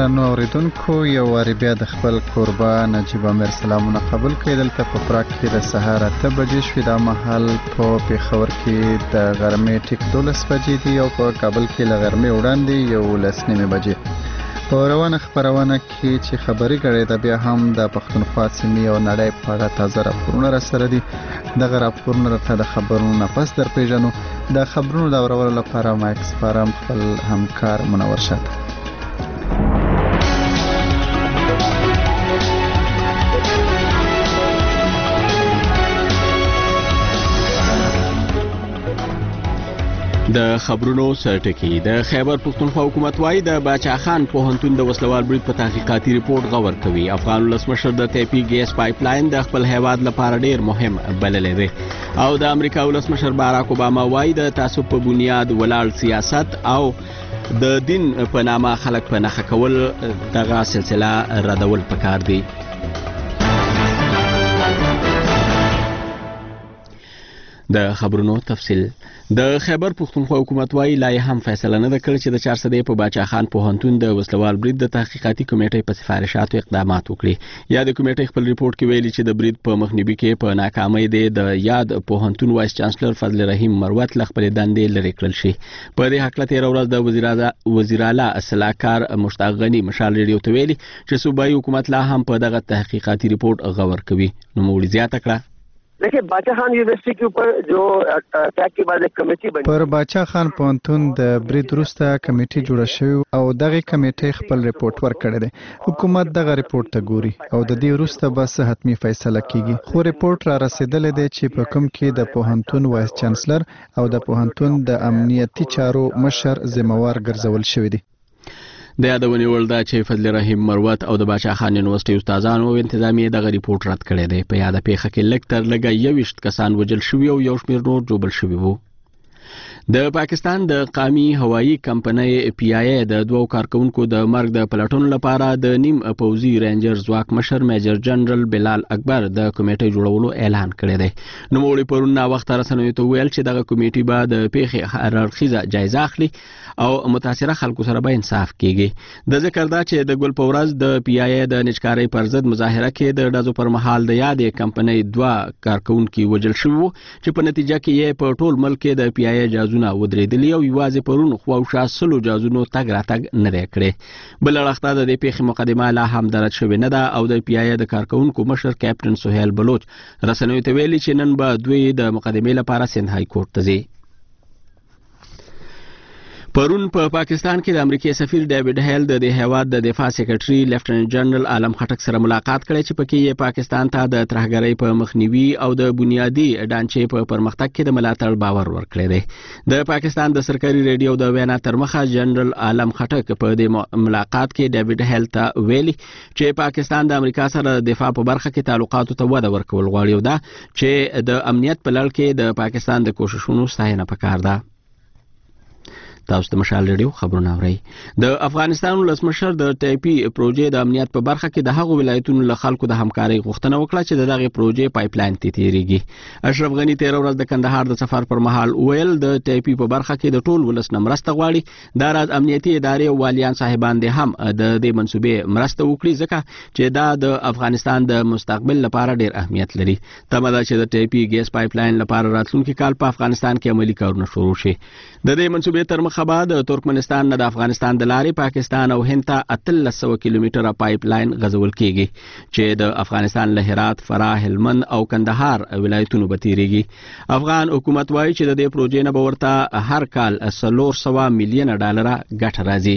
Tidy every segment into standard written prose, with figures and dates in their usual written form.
درنو اوریدونکو یو واری بیا د خپل کوربه نجیب امیر سلامونه قبول کړئ. دلته په پراګ کې د سهار 8 بجې شوې، دا مهال په پېښور کې د غرمې ټیک 12 بجې دي او په کابل کې له غرمې وړاندې 11:30 بجې. په روانه خبرونه کې چې خبري غړي د بیا هم د پښتونخوا سیمې او نړۍ په اړه تازه راپورونه راسره دي. دغه راپورونه راته د خبرونو نه پس در پیژنو. د خبرونو د اورولو لپاره مایکس فارم خپل همکار منور شاته. د خبرونو سرټکی د خیبر پښتونخوا حکومت وايي د باچا خان پوهنتون د وسلوال برید په تحقیقاتي ریپورت غور کوي. افغان ولسمشر د ټیپي ګیس پایپ لاین د خپل هیواد لپاره ډیر مهم بللی دی او د امریکا ولسمشر باراک اوباما وايي د تعصب په بنیاد ولاړ سیاست او د دین په نامه خلک په نښه کول دغه سلسله ردول پکار دی. د خبرونو تفصیل. د خیبر پښتونخوا حکومت وايي لا هم فیصله نه ده کړې چې د 400 په باچا خان پوهنتون د وسلوال برید د تحقیقاتي کمیټې په سفارشاتو اقدامات وکړي. یا د کمیټې خپل ریپورت کې ویلي چې د برید په مخنیوي کې په ناکامۍ د یاد پوهنتون وایس چانسلر فضل رحیم مروت له خپل دندې لرې کړل شي. په دې حق له 13 ورځ د وزیر اعلی اصلاحکار مشتاق غنی مشال ریډیو ته ویلي چې صوبایي حکومت لا هم په دغه تحقیقاتي ریپورت غور کوي. نو موږ زیاته کړه देखिए बाचा खान यूनिवर्सिटी के ऊपर जो अटैक के बाद एक कमेटी बनी پر باچا خان پوهنتون د برید وروسته کمیټه جوړه شوې او دغه کمیټه خپل ریپورت ورکړی دی. حکومت دغه ریپورت ته ګوري او د دې وروسته بس حتمی فیصله کیږي. خو ریپورت را رسیدلې دی چې په کوم کې د پوهنتون وایس چانسلر او د پوهنتون د امنیتي چارو مشر ذمہوار ګرځول شوی دی. د یادونې وړ ده چې فضل رحیم مروت او د باچا خان یونیورسيټي استادانو او انتظامیه دغه ریپورت رد کړی دی. په یاده پیښه کې لږ تر لږه 21 کسان وژل شوي او یو شمېر نور ژوبل شوي وو. د پاکستان د قومي هوایی کمپنۍ PIA د دوو کارکونکو د مرګ د پلټون لپاره د نیم پوځي رینجر ځواک مشر میجر جنرال بلال اکبر د کمیټې جوړولو اعلان کړی دی. نوموړي پرون وخت رسنیو ته ویل چې دغه کمیټې به د پیښې هر اړخیزه جایزه اخلي او متاثره خلکو سره به انصاف کیږي. د ذکر دا چې د ګل په ورځ د PIA د نچکارۍ پر ضد مظاهره کې د ډزو پر مهال د یادې کمپنۍ دوه کارکونکي وژل شوي چې په نتیجه کې یې په ټول ملک کې د PIA جازونه ودرېدلي او یوازې پرون خواوشا 100 جازونو تګ راتګ نه دی کړی. بل اړخته د دې پیښې مقدمه لا هم درج شوې نه ده او د PIA د کارکونکو مشر کیپټن سهیل بلوچ رسنیو ته ویلي چې نن به دوی د مقدمې لپاره سند های کورټ ته ځي. پرون په پاکستان کې د امریکای سفیر ډیوډ هیل د هیواد د دفاع سیکریټري لیفټننټ جنرال عالم خټک سره ملاقات کړی چې پکې یې پاکستان ته د ترهګرۍ په مخنیوي او د بنیادی ډانچې په پرمختګ کې د ملاتړ باور ورکړی دی. د پاکستان د سرکاري ریډیو د وینا تر مخه جنرال عالم خټک په دې ملاقات کې ډیوډ هیل ته ویلي چې پاکستان د امریکا سره د دفاع په برخه کې تعلقاتو ته وده ورکول غواړي او دا چې د امنیت په لړ کې د پاکستان د کوششونو ستاینه پکار ده. تاسو د مشال ریډیو خبرونه اورئ. د افغانستان ولسمشر د ټیپي پروژې د امنیت په برخه کې د هغو ولایتونو له خلکو د همکارۍ غوښتنه وکړه چې دغه پروژې پایپ لاین ته تیریږي. اشرف غنی 13 ورځ د کندهار د سفر پر مهال ویل د ټیپي په برخه کې د ټول ولس نه مرسته غواړي. دا راز امنیتي ادارې او والیان صاحبان دې هم د دې منسوبې مرسته وکړي ځکه چې دا د افغانستان د مستقبل لپاره ډیر اهمیت لري. تمه ده چې د ټیپي ګیس پایپ لاین لپاره راتلونکي کال په افغانستان کې عملي کارونه شروع شي. د دې منسوبې تر مخه بعد ترکمنستان نه د افغانستان د لارې پاکستان او هند ته 1300 کیلومتره پایپ لاین غځول کیږي چې د افغانستان له هرات، فراه، هلمند او کندهار ولایتونو به تیریږي. افغان حکومت وایي چې د دې پروژې نه به ورته هر کال 400 میلیونه ډالر ګټه راځي.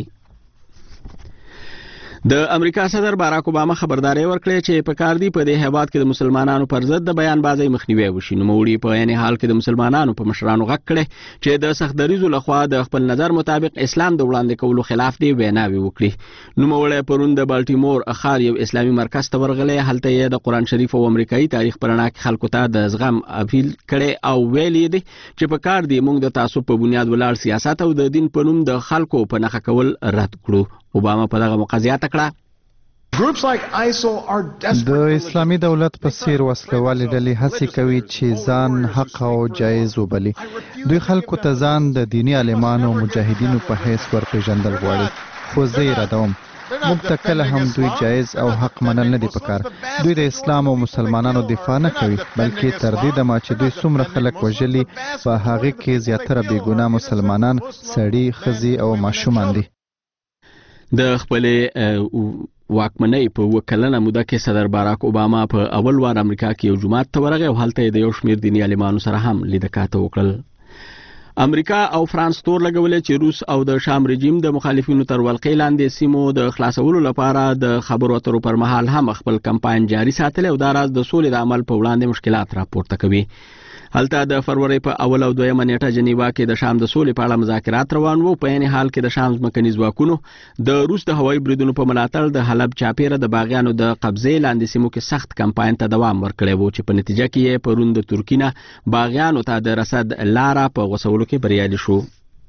د امریکا صدر باراک اوباما خبرداري ورکړه چې په کار دی په دې هیواد کې د مسلمانانو پر ضد د بیان بازۍ مخنیوي وشي. نو موړي په عین حال کې د مسلمانانو په مشرانو غږ کړي چې د سختدریزو لخوا د خپل نظر مطابق اسلام د وړاندې کولو خلاف دی ویناوي وکړي. نو موړي پرون د بالټیمور اخار یو اسلامي مرکز ته ورغلي. هلته یې د قران شریف او امریکایي تاریخ پرنا کې خلکو ته د زغم اپیل کړي او ویلي دي چې په کار دی موږ د تعصب په بنیاد ولاړ سیاست او د دین په نوم د خلکو په نخښه کول رد کړو. اوباما په دغه مقاضیات کړه د اسلامي دولت په څیر وسلوالې ډلې هڅې کوي چې ځان حق او جایز وبلي. دوی خلکو ته ځان د دیني عالمانو او مجاهدینو په حیث ورپېژندل غواړي. خو زه یې ردوم. موږ ته کله هم دوی جایز او حق منل نه دي پکار. دوی د اسلام او مسلمانانو دفاع نه کوي بلکې تر دې دمه چې دوی څومره خلک وژلي په هغې کې زیاتره بېګناه مسلمانان سړي ښځې او ماشومان دي. د خپلې واکمنۍ په وکلنه موده کې صدر باراک اوباما په اول وار امریکا کې یو جماعت ته ورغی او هلته د یو شمېر دیني عالمانو سره هم لیدکاته وکړل. امریکا او فرانس تور لګولې چې روس او د شام رژیم د مخالفینو تر ولقې لاندې سیمو د خلاصولو لپاره د خبرو اترو پر مهال هم خپل کمپاین جاري ساتلی او دا راز د سولې د عمل په وړاندې مشکلات راپورته کوي. هلته د فروری په اول او دویمه نیټه جنیوا کې د شام د سولې په اړه مذاکرات روان وو. په عین حال کې د شام ځمکني ځواکونو د روس د هوایي بریدونو په ملاتړ د حلب چاپیره د باغیانو د قبضې لاندې سیمو کې سخت کمپاین ته دوام ورکړی وو چې په نتیجه کې یې پرون د ترکیې نه باغیانو ته د رسد لاره په غوڅولو کې بریالي شو.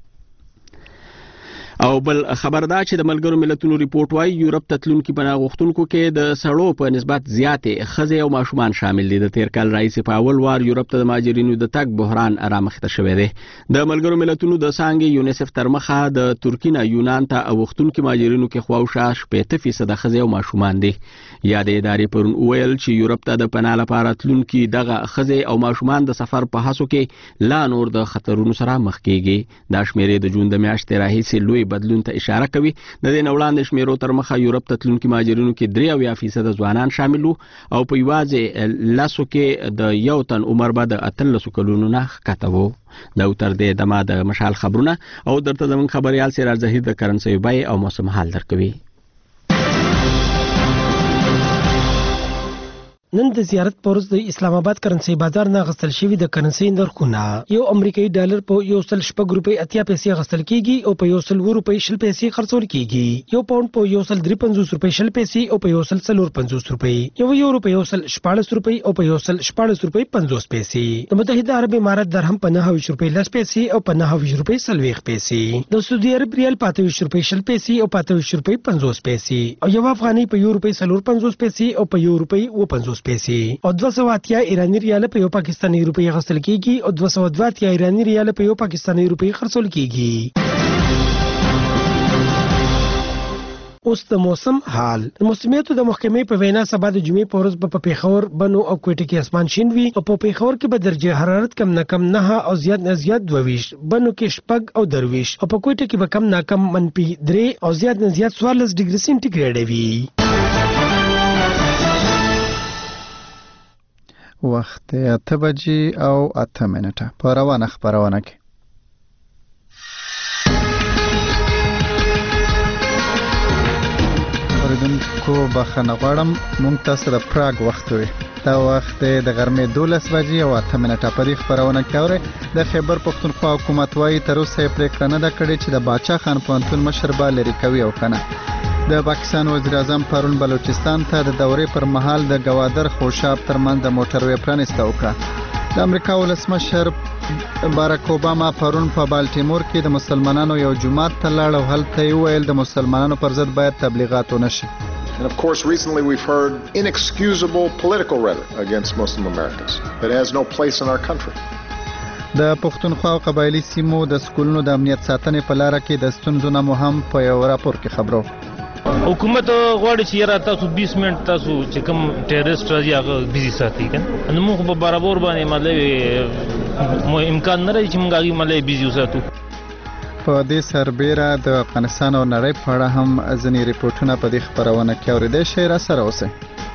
او بل خبر دا چې د ملګرو ملتونو ریپورت وايي یورپ ته تلونکي پناه غوښتونکو کې د سړو په نسبت زیاتې ښځې او ماشومان شامل دي. د تیر کال راهیسې په اول وار یورپ ته د مهاجرینو د تګ بحران رامخته شوی دی. د ملګرو ملتونو د څانګې یونیسف تر مخه د ترکیې نه یونان ته غوښتونکي مهاجرینو کې خواوشا 80% ښځې او ماشومان دي. یا د ادارې پرون وویل چې یورپ ته د پناه لپاره تلونکي دغه ښځې او ماشومان د سفر په هڅو کې لا نور د خطرونو سره مخ کیږي. دا شمیرې د جون د میاشتې راهیسې لوی بدلون ته اشاره کوي. د دې نه وړاندې شمیرو تر مخه یورپ ته تلونکي مهاجرینو کې 83% ځوانان شامل وو او په یوازې لسو کې د یو تن عمر به د 18 کلونو نه ښکته وو. دا تر دې دمه د مشال خبرونه او درته زموږ خبريال سراج زهیر د کرنسي بیې او موسم حال درکوي. نن د زیارت پروز د اسلام آباد کرنسي بازار نه غستل شوی د کرنسي نرخونه یو امریکایي ډالر په 1.6 روپۍ 80 پیسې غستل کیږي او په 1.2 روپۍ 20 پیسې خرڅول کیږي. یو پاوند په 1.53 روپۍ 20 پیسې او په 1.54 روپۍ یو روپۍ 1.14 روپۍ او په 1.14 روپۍ 50 پیسې. د متحده عرب امارات درهم په 29 روپۍ 10 پیسې او په 29 روپۍ 40 پیسې. د سعودي عرب ریال په 28 روپۍ 20 پیسې او په 28 روپۍ 50 پیسې او یو افغاني په 1 روپۍ 50 پیسې او په 1 روپۍ 50 پیسې او 280 ایرانی ریال په یو پاکستاني روپۍ غستل کیږي او 220 ایرانی ریال په یو پاکستاني روپۍ خرڅول کیږي. اوس د موسم حال. د موسمیاتو د محکمې په وینا سبا د جمعې په ورځ په پیښور، بنو او کوټه کې اسمان شین وي او په پیښور کې به درجه حرارت کم نه کم 9 او زیات نه زیات 22، بنو کې شپږ او 23 او په کوټه کې به کم نه کم -3 او زیات نه زیات 14 ډیګري سنټیګریډ وي. وخت 8 بجې او 8 منټه په روانه خبرونه کې. اوریدونکو بخښنه غواړم، موږ تاسو د پراګ وخت وي. دا وخت د غرمې 12 بجې او 8 منټه په خبرونه کې اوري. د خیبر پښتونخوا حکومت وايي تر اوسه یې پریکړه نه ده کړې چې د باچا خان پوهنتون مشر به لرې کوي او کنه. د پاکستان وزیر اعظم پرون بلوچستان ته د دورې پر مهال د گوادر خوشاب ترمنځ د موټروي پرانیسته وکړه. د امریکا ولسمشر باراک اوباما پرون په بالټیمور کې د مسلمانانو یو جماعت ته لاړ او هلته یې وویل د مسلمانانو پر ضد باید تبلیغات ونشي. And of course, recently we've heard inexcusable political rhetoric against Muslim Americans that has no place in our country. د پښتونخوا او قبایلی سیمو د سکولونو د امنیت ساتنې په لاره کې د ستونزو نه مهم په یو راپور کې خبرو. حکومت غواړي چې یاره تاسو 20 منټ تاسو چې کوم ټیرریسټ راځي هغه بيزي ساتي کنه نو موږ په برابر باندې مطلب امکان نه لري چې موږ هغه مطلب بيزي وساتو. په دې سربېره د افغانستان او نړۍ په اړه هم ځینې ریپورتونه په دې خبرونه کې اورېدای شئ. را سره اوسئ.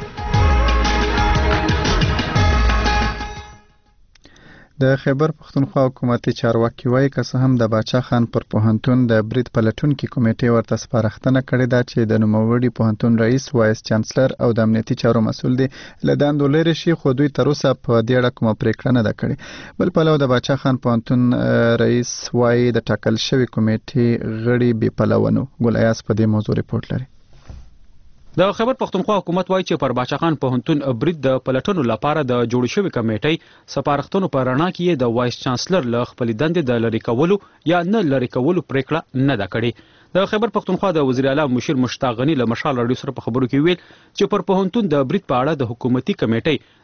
د خیبر پښتونخوا حکومتي چارواکي وایي که څه هم د باچا خان پر پوهنتون د برید پلټونکي کمیټې ورته سپارښتنه کړې ده چې د نوموړي پوهنتون رئیس، وایس چانسلر او د امنیتي چارو مسؤل دی له دندو لرې شي، خو دوی تر اوسه په دې اړه کومه پریکړه نه ده کړې. بل پلو د باچا خان پوهنتون رئیس وایي د ټاکل شوی کمیټې غړي بې پلوه نو. ګل ایاز په دې موضوع ریپورت لري. د خیبر پښتونخوا حکومت وایي چې پر باچا خان پوهنتون برید د پلټنو لپاره د جوړ شوی کمیټې سپارښتنو په رڼا کې د وایس چانسلر له خپل دندې د لری کولو یا نه لری کولو پریکړه نه ده کړې. د خیبر پښتونخوا د وزیر اعلی مشیر مشتاق غنی له مشال رادیو سره په خبرو کې ویل چې پر پوهنتون د برید په اړه د حکومتي کمیټې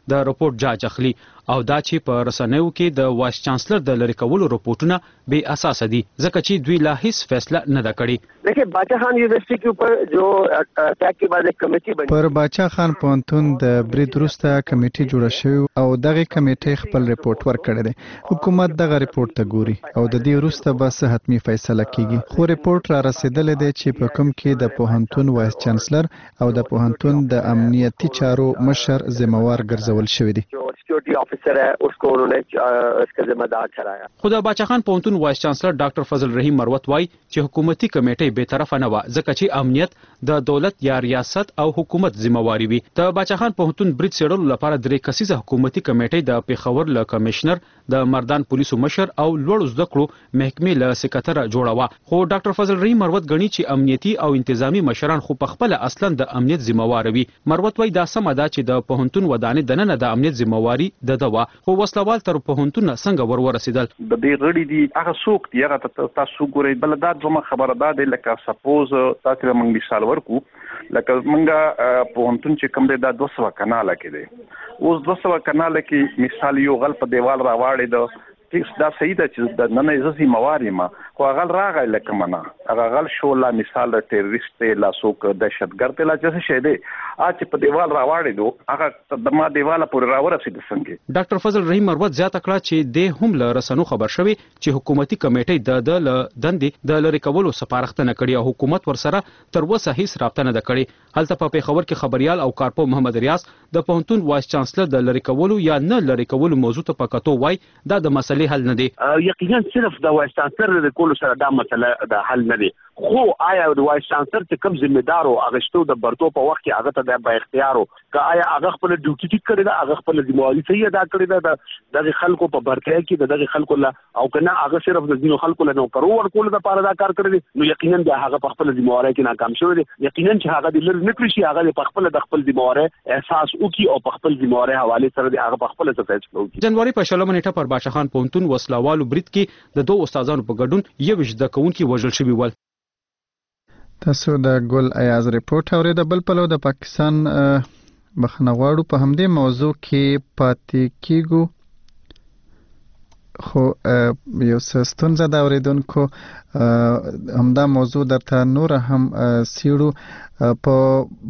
د رپورټ جاج اخلي او دا چې په رسنیو کې د وایس چانسلر د لری کولو رپورټونه بے اساس دي ځکه چې دوی لا هیڅ فیصله نه ده کړې. देखिए बादशाह खान यूनिवर्सिटी के ऊपर जो अटैक के बाद एक कमेटी बनी پر باچا خان پوهنتون د برید وروسته کمیټه جوړه شوې او دغه کمیټه خپل رپورټ ورکړی دی. حکومت دغه رپورټ ته ګوري او د دې وروسته به څه حتمي فیصله کیږي. خو رپورټ را رسیدلی دی چې په کوم کې د پوهنتون وایس چانسلر او د پوهنتون د امنیتي چارو مشر ذمہوار ګرځول شوی دی. सिक्योरिटी ऑफिसर है उसको उन्होंने इसका जिम्मेदार ठहराया. خو د باچا خان پوهنتون وایس چانسلر ډاکټر فضل رحیم مروت وایي چې حکومتي کمیټه به طرفه نه و ځکه چې امنیت د دولت یا ریاست او حکومت ذمہواری وي. د باچا خان پوهنتون برید څېړلو لپاره درې کسیزه حکومتي کمیټه د پیښور له کمشنر د مردان پولیسو مشر او لوړ زده کړو محکمې له سکرټر جوړاوه. خو ډاکټر فضل رحیم مروت غني چې امنیتي او انتظامی مشران خو په خپل اصلا د امنیت ذمہوار وي. مروت وایي دا سم ده چې د پوهنتون ودانې دننه د امنیت ذمہواری د دوا خو وسلوال تر پوهنتون څنګه ورسېدل. د دې غړي دي هغه څوک دی هغه تاسو ګورئ بل دا دومره خبره ده لکه سپوز تاسو موږ مثال ورکو لکه موږ پوهنتون چې کوم دی دا 200 کناله کې دی اوس 200 کناله کې مثال یو غل په دیوال راواړی د دا صحیح ده چې د نن ازي مواري ما خو غل راغی لکه منا هغه غل شو لا مثال ټیرریست لا سوک دهشتګرد لا چې شه دی اچ په دیوال راواړی دو هغه د ما دیواله پورې راورسید څنګه. ډاکټر فضل رحیم مروت زیاته کړه چې د هم له رسنو خبر شوی چې حکومتي کمیټه د دندې د لری کولو سپارښتنه کړې او حکومت ورسره تر اوسه هیڅ رابطه نه کړې. هلته په پیښور کې خبريال او کارپو محمد ریاض د پوهنتون وایس چانسلر د لری کولو یا نه لری کولو موضوع ته پکاتو وای دا د مسلې حل نه دی. یقینا صرف د وایس چانسلر د کولو سره دا مسله د حل نه دی. خو آیا د وایس چانسلر چې کوم ذمہدار او اغشتو د برتو په وخت کې هغه ته د با اختیارو که آیا هغه خپل ډیوټي ټیک کړی دا هغه خپل ذمہواری صحیح ادا کړی دا د خلکو په برتیا کې د خلکو له او کنه هغه صرف د ځینو خلکو له نو پرو ورکول د پاره دا کار کړی نو یقینا د هغه په خپل ذمہواری کې ناکام شوی دی. یقینا چې هغه د لری نه کړی شي هغه په خپل د خپل ذمہواری احساس وکي او په خپل ذمہواری حواله سره هغه په خپل څه فیصله وکړي. جنوري په 16 نیټه پر باچا خان پوهنتون وسلوالو برید کې د دوه استادانو په ګډون یو وجد کوونکی وژل شوی ول. تاسو د ګل ایاز رپورټ اورید بل پلو د پاکستان بخنغواړو په همدې موضوع کې پاتې کیګو خو یو ستونزه دا اوریدونکو همدا موضوع درته نور هم سیړو. په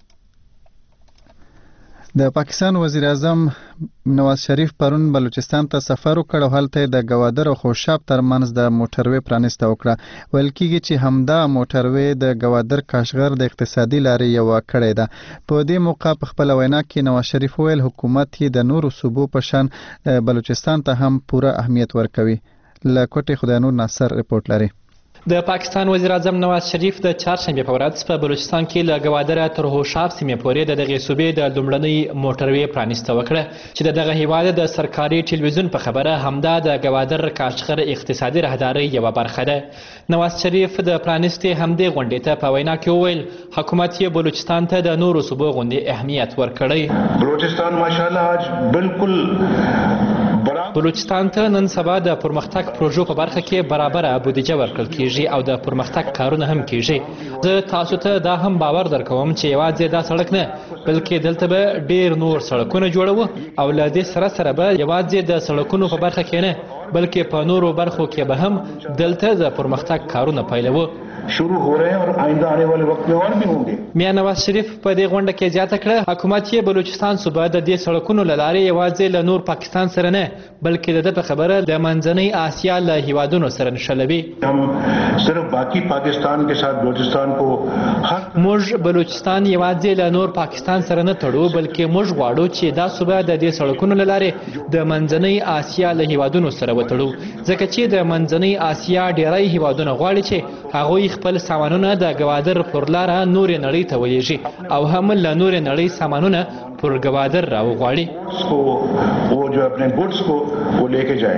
د پاکستان وزیر اعظم نواز شریف پرون بلوچستان ته سفر وکړ او هلته د گوادر او خوشاب ترمنځ د موټروي پرانیسته وکړه. ویل کېږي چې همدا موټروي د گوادر کاشغر د اقتصادي لارې یو کړی ده. په دې موقع په خپل وینا کې نواز شریف ویل حکومت یې د نورو صوبو په شان بلوچستان ته هم پوره اهمیت ورکوي. له کوټې خدای نور ناصر رپورټ لري. د پاکستان وزیر اعظم نواز شریف د چهارشنبه په ورځ په بلوچستان کې له گوادر تر هوشاب سیمې پورې د دغه صوبې د لومړنۍ موټروي پرانیسته وکړه چې دغه هیواد د سرکاري ټلویزیون په خبره همدا د گوادر کاشغر اقتصادي راهداري یو برخه ده. نواز شریف د پرانیستې همدې غونډې ته په وینا کې وویل حکومت یې بلوچستان ته د نورو صوبو غوندې اهمیت ورکړی. بلوچستان ماشاءالله آج بالکل بلوچستان ته نن سبا د پرمختګ پروژو په برخه کې برابره بودیجه ورکړل کیږي او د پرمختګ کارونه هم کیږي. زه تاسو ته دا هم باور درکوم چې یوازې دا سړک نه بلکې دلته به ډیر نور سړکونه جوړو او له دې سره سره به یوازې د سړکونو په برخه کې نه بلکې په نورو برخو کې به هم دلته د پرمختګ کارونه پیلوو. شروع हो रहे हैं और आइंदा आने वाले वक्त में और भी होंगे. میا نواز شریف په دې غونډه کې زیاته کړه حکومت یې بلوچستان صوبه د دې سړکونو له لارې یوازې له نور پاکستان سره نه بلکې د په خبره د منځنۍ آسیا له هیوادونو سره نښلوي. हम सिर्फ बाकी पाकिस्तान के साथ बलूचिस्तान को موږ بلوچستان یوازې له نور پاکستان سره نه تړو بلکې موږ غواړو چې دا صوبه د دې سړکونو له لارې د منځنۍ آسیا له هیوادونو سره وتړو ځکه چې د منځنۍ آسیا ډیری هیوادونه غواړي چې هغوی خپل سامانونه د گوادر پر لاره نور نړۍ ته ولیږي او هم له نور نړۍ سامانونه پر گوادر راوغواړي. वो जो अपने गुड्स को वो लेके जाए.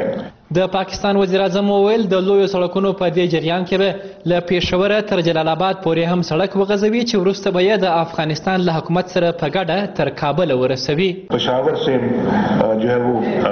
د پاکستان وزیر اعظم وویل د لویو سړکونو په دې جریان کې به له پېښوره تر جلال آباد پورې هم سړک وغځوي چې وروسته به یې د افغانستان له حکومت سره په ګډه تر کابل ورسوي. پشاور سے جو ہے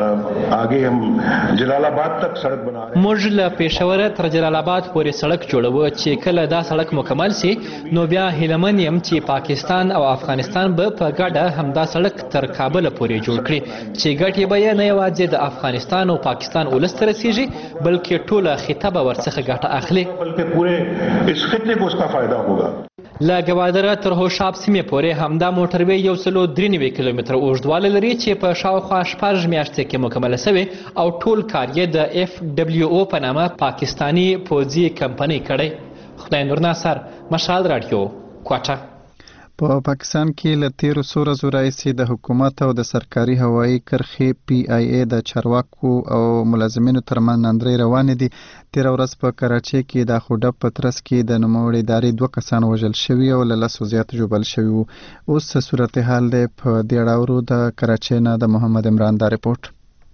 وہ آگے ہم جلال آباد تک سڑک بنا رہے ہیں. موږ له پېښوره تر جلال آباد پورې سړک جوړوو چې کله دا سړک مکمل سي نو بیا هیلمن یم چې پاکستان او افغانستان به په ګډه همدا سړک تر کابل پورې جوړ کړي چې ګټې به یې نه یوازې د افغانستان او پاکستان ولس ته رسیږي بلکې ټوله خطه به ورڅخه ګټه اخلي. بلکې پورے اس خطے کو اس کا فائدہ ہوگا. له ګوادره تر هوشاب سیمې پورې همدا موټروي 193 کیلومتره اوږدوالی لري چې په شاوخوا 14 میاشتې کې مکمله شوې او ټول کار یې د FWO په نامه پاکستاني پوځي کمپنۍ کړی. خدای نور ناصر، مشال رادیو، کوټه. په پاکستان کې له تیرو څو ورځو راهیسې د حکومت او د سرکاري هوایي کرښې PIA د چارواکو او ملازمینو ترمنځ ناندرۍ روانې دي. تیره ورځ په کراچۍ کې د خوډب په ترڅ کې د نوموړې ادارې 2 کسان وژل شوي او له 10 زیات ژوبل شوي وو. اوس څه صورتحال دی؟ په دې اړه د کراچۍ نه د محمد عمران دا رپورټ.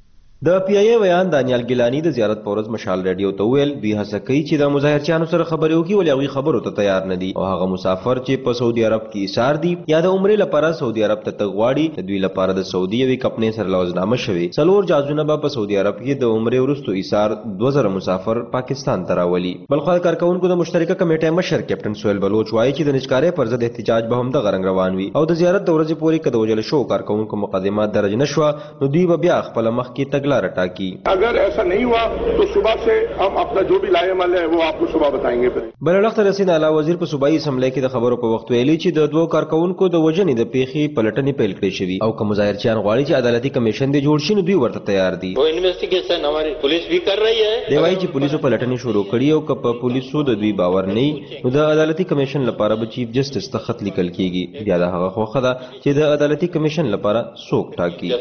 د PIA ویان دانیال ګیلانی د زیارت په ورځ مشال رادیو ته ویل دوی هڅه کوي چې د مظاهرچیانو سره خبرې وکړي ولې هغوی خبرو ته تیار نه دي او هغه مسافر چې په سعودي عرب کې ایثار دي یا د عمرې لپاره سعودي عرب ته تګ غواړي د دوی لپاره د سعودي یوې کمپنۍ سره لوظنامه شوې. 4 جهازونه به په سعودي عرب کې د عمرې وروسته ایثار 2000 مسافر پاکستان ته راولي. بلخوا کارکونکو د مشترکه کمیټې مشر کیپټن سهیل بلوچ وایي چې د نشکارۍ پر ضد احتجاج به هم دغه رنګ روان وي او د زیارت د ورځې پورې که د وژل شوو کارکونکو مقدمه درج نه شوه نو دوی به بیا خپله مخکې تګلاره ټاکي. اگر ایسا نہیں ہوا تو صبح سے ہم اپنا جو بھی لائے عمل ہے وہ آپ کو صبح بتائیں گے. بلوړخت رسید اعلی وزیر په صوبایي اسمبلی کې د خبرو په وخت ویلي چې د 2 کارکونکو د وژنې د پیښې پلټنې پیل کړې شوي او که مظاهرچیان غواړي چې عدالتي کمیشن دې جوړ شي نو دوی ورته تیار دي. وہ انویسټیګیشن ہماری پولیس بھی کر رہی ہے. دی وایي چې پولیسو پلټنې شروع کړي او که په پولیسو د دوی باور نه نو د عدالتي کمیشن لپاره به چیف جسټس ته خط لیکل کیږي. بیا د هغه خوښه ده چې د عدالتي کمیشن لپاره څوک ټاکي.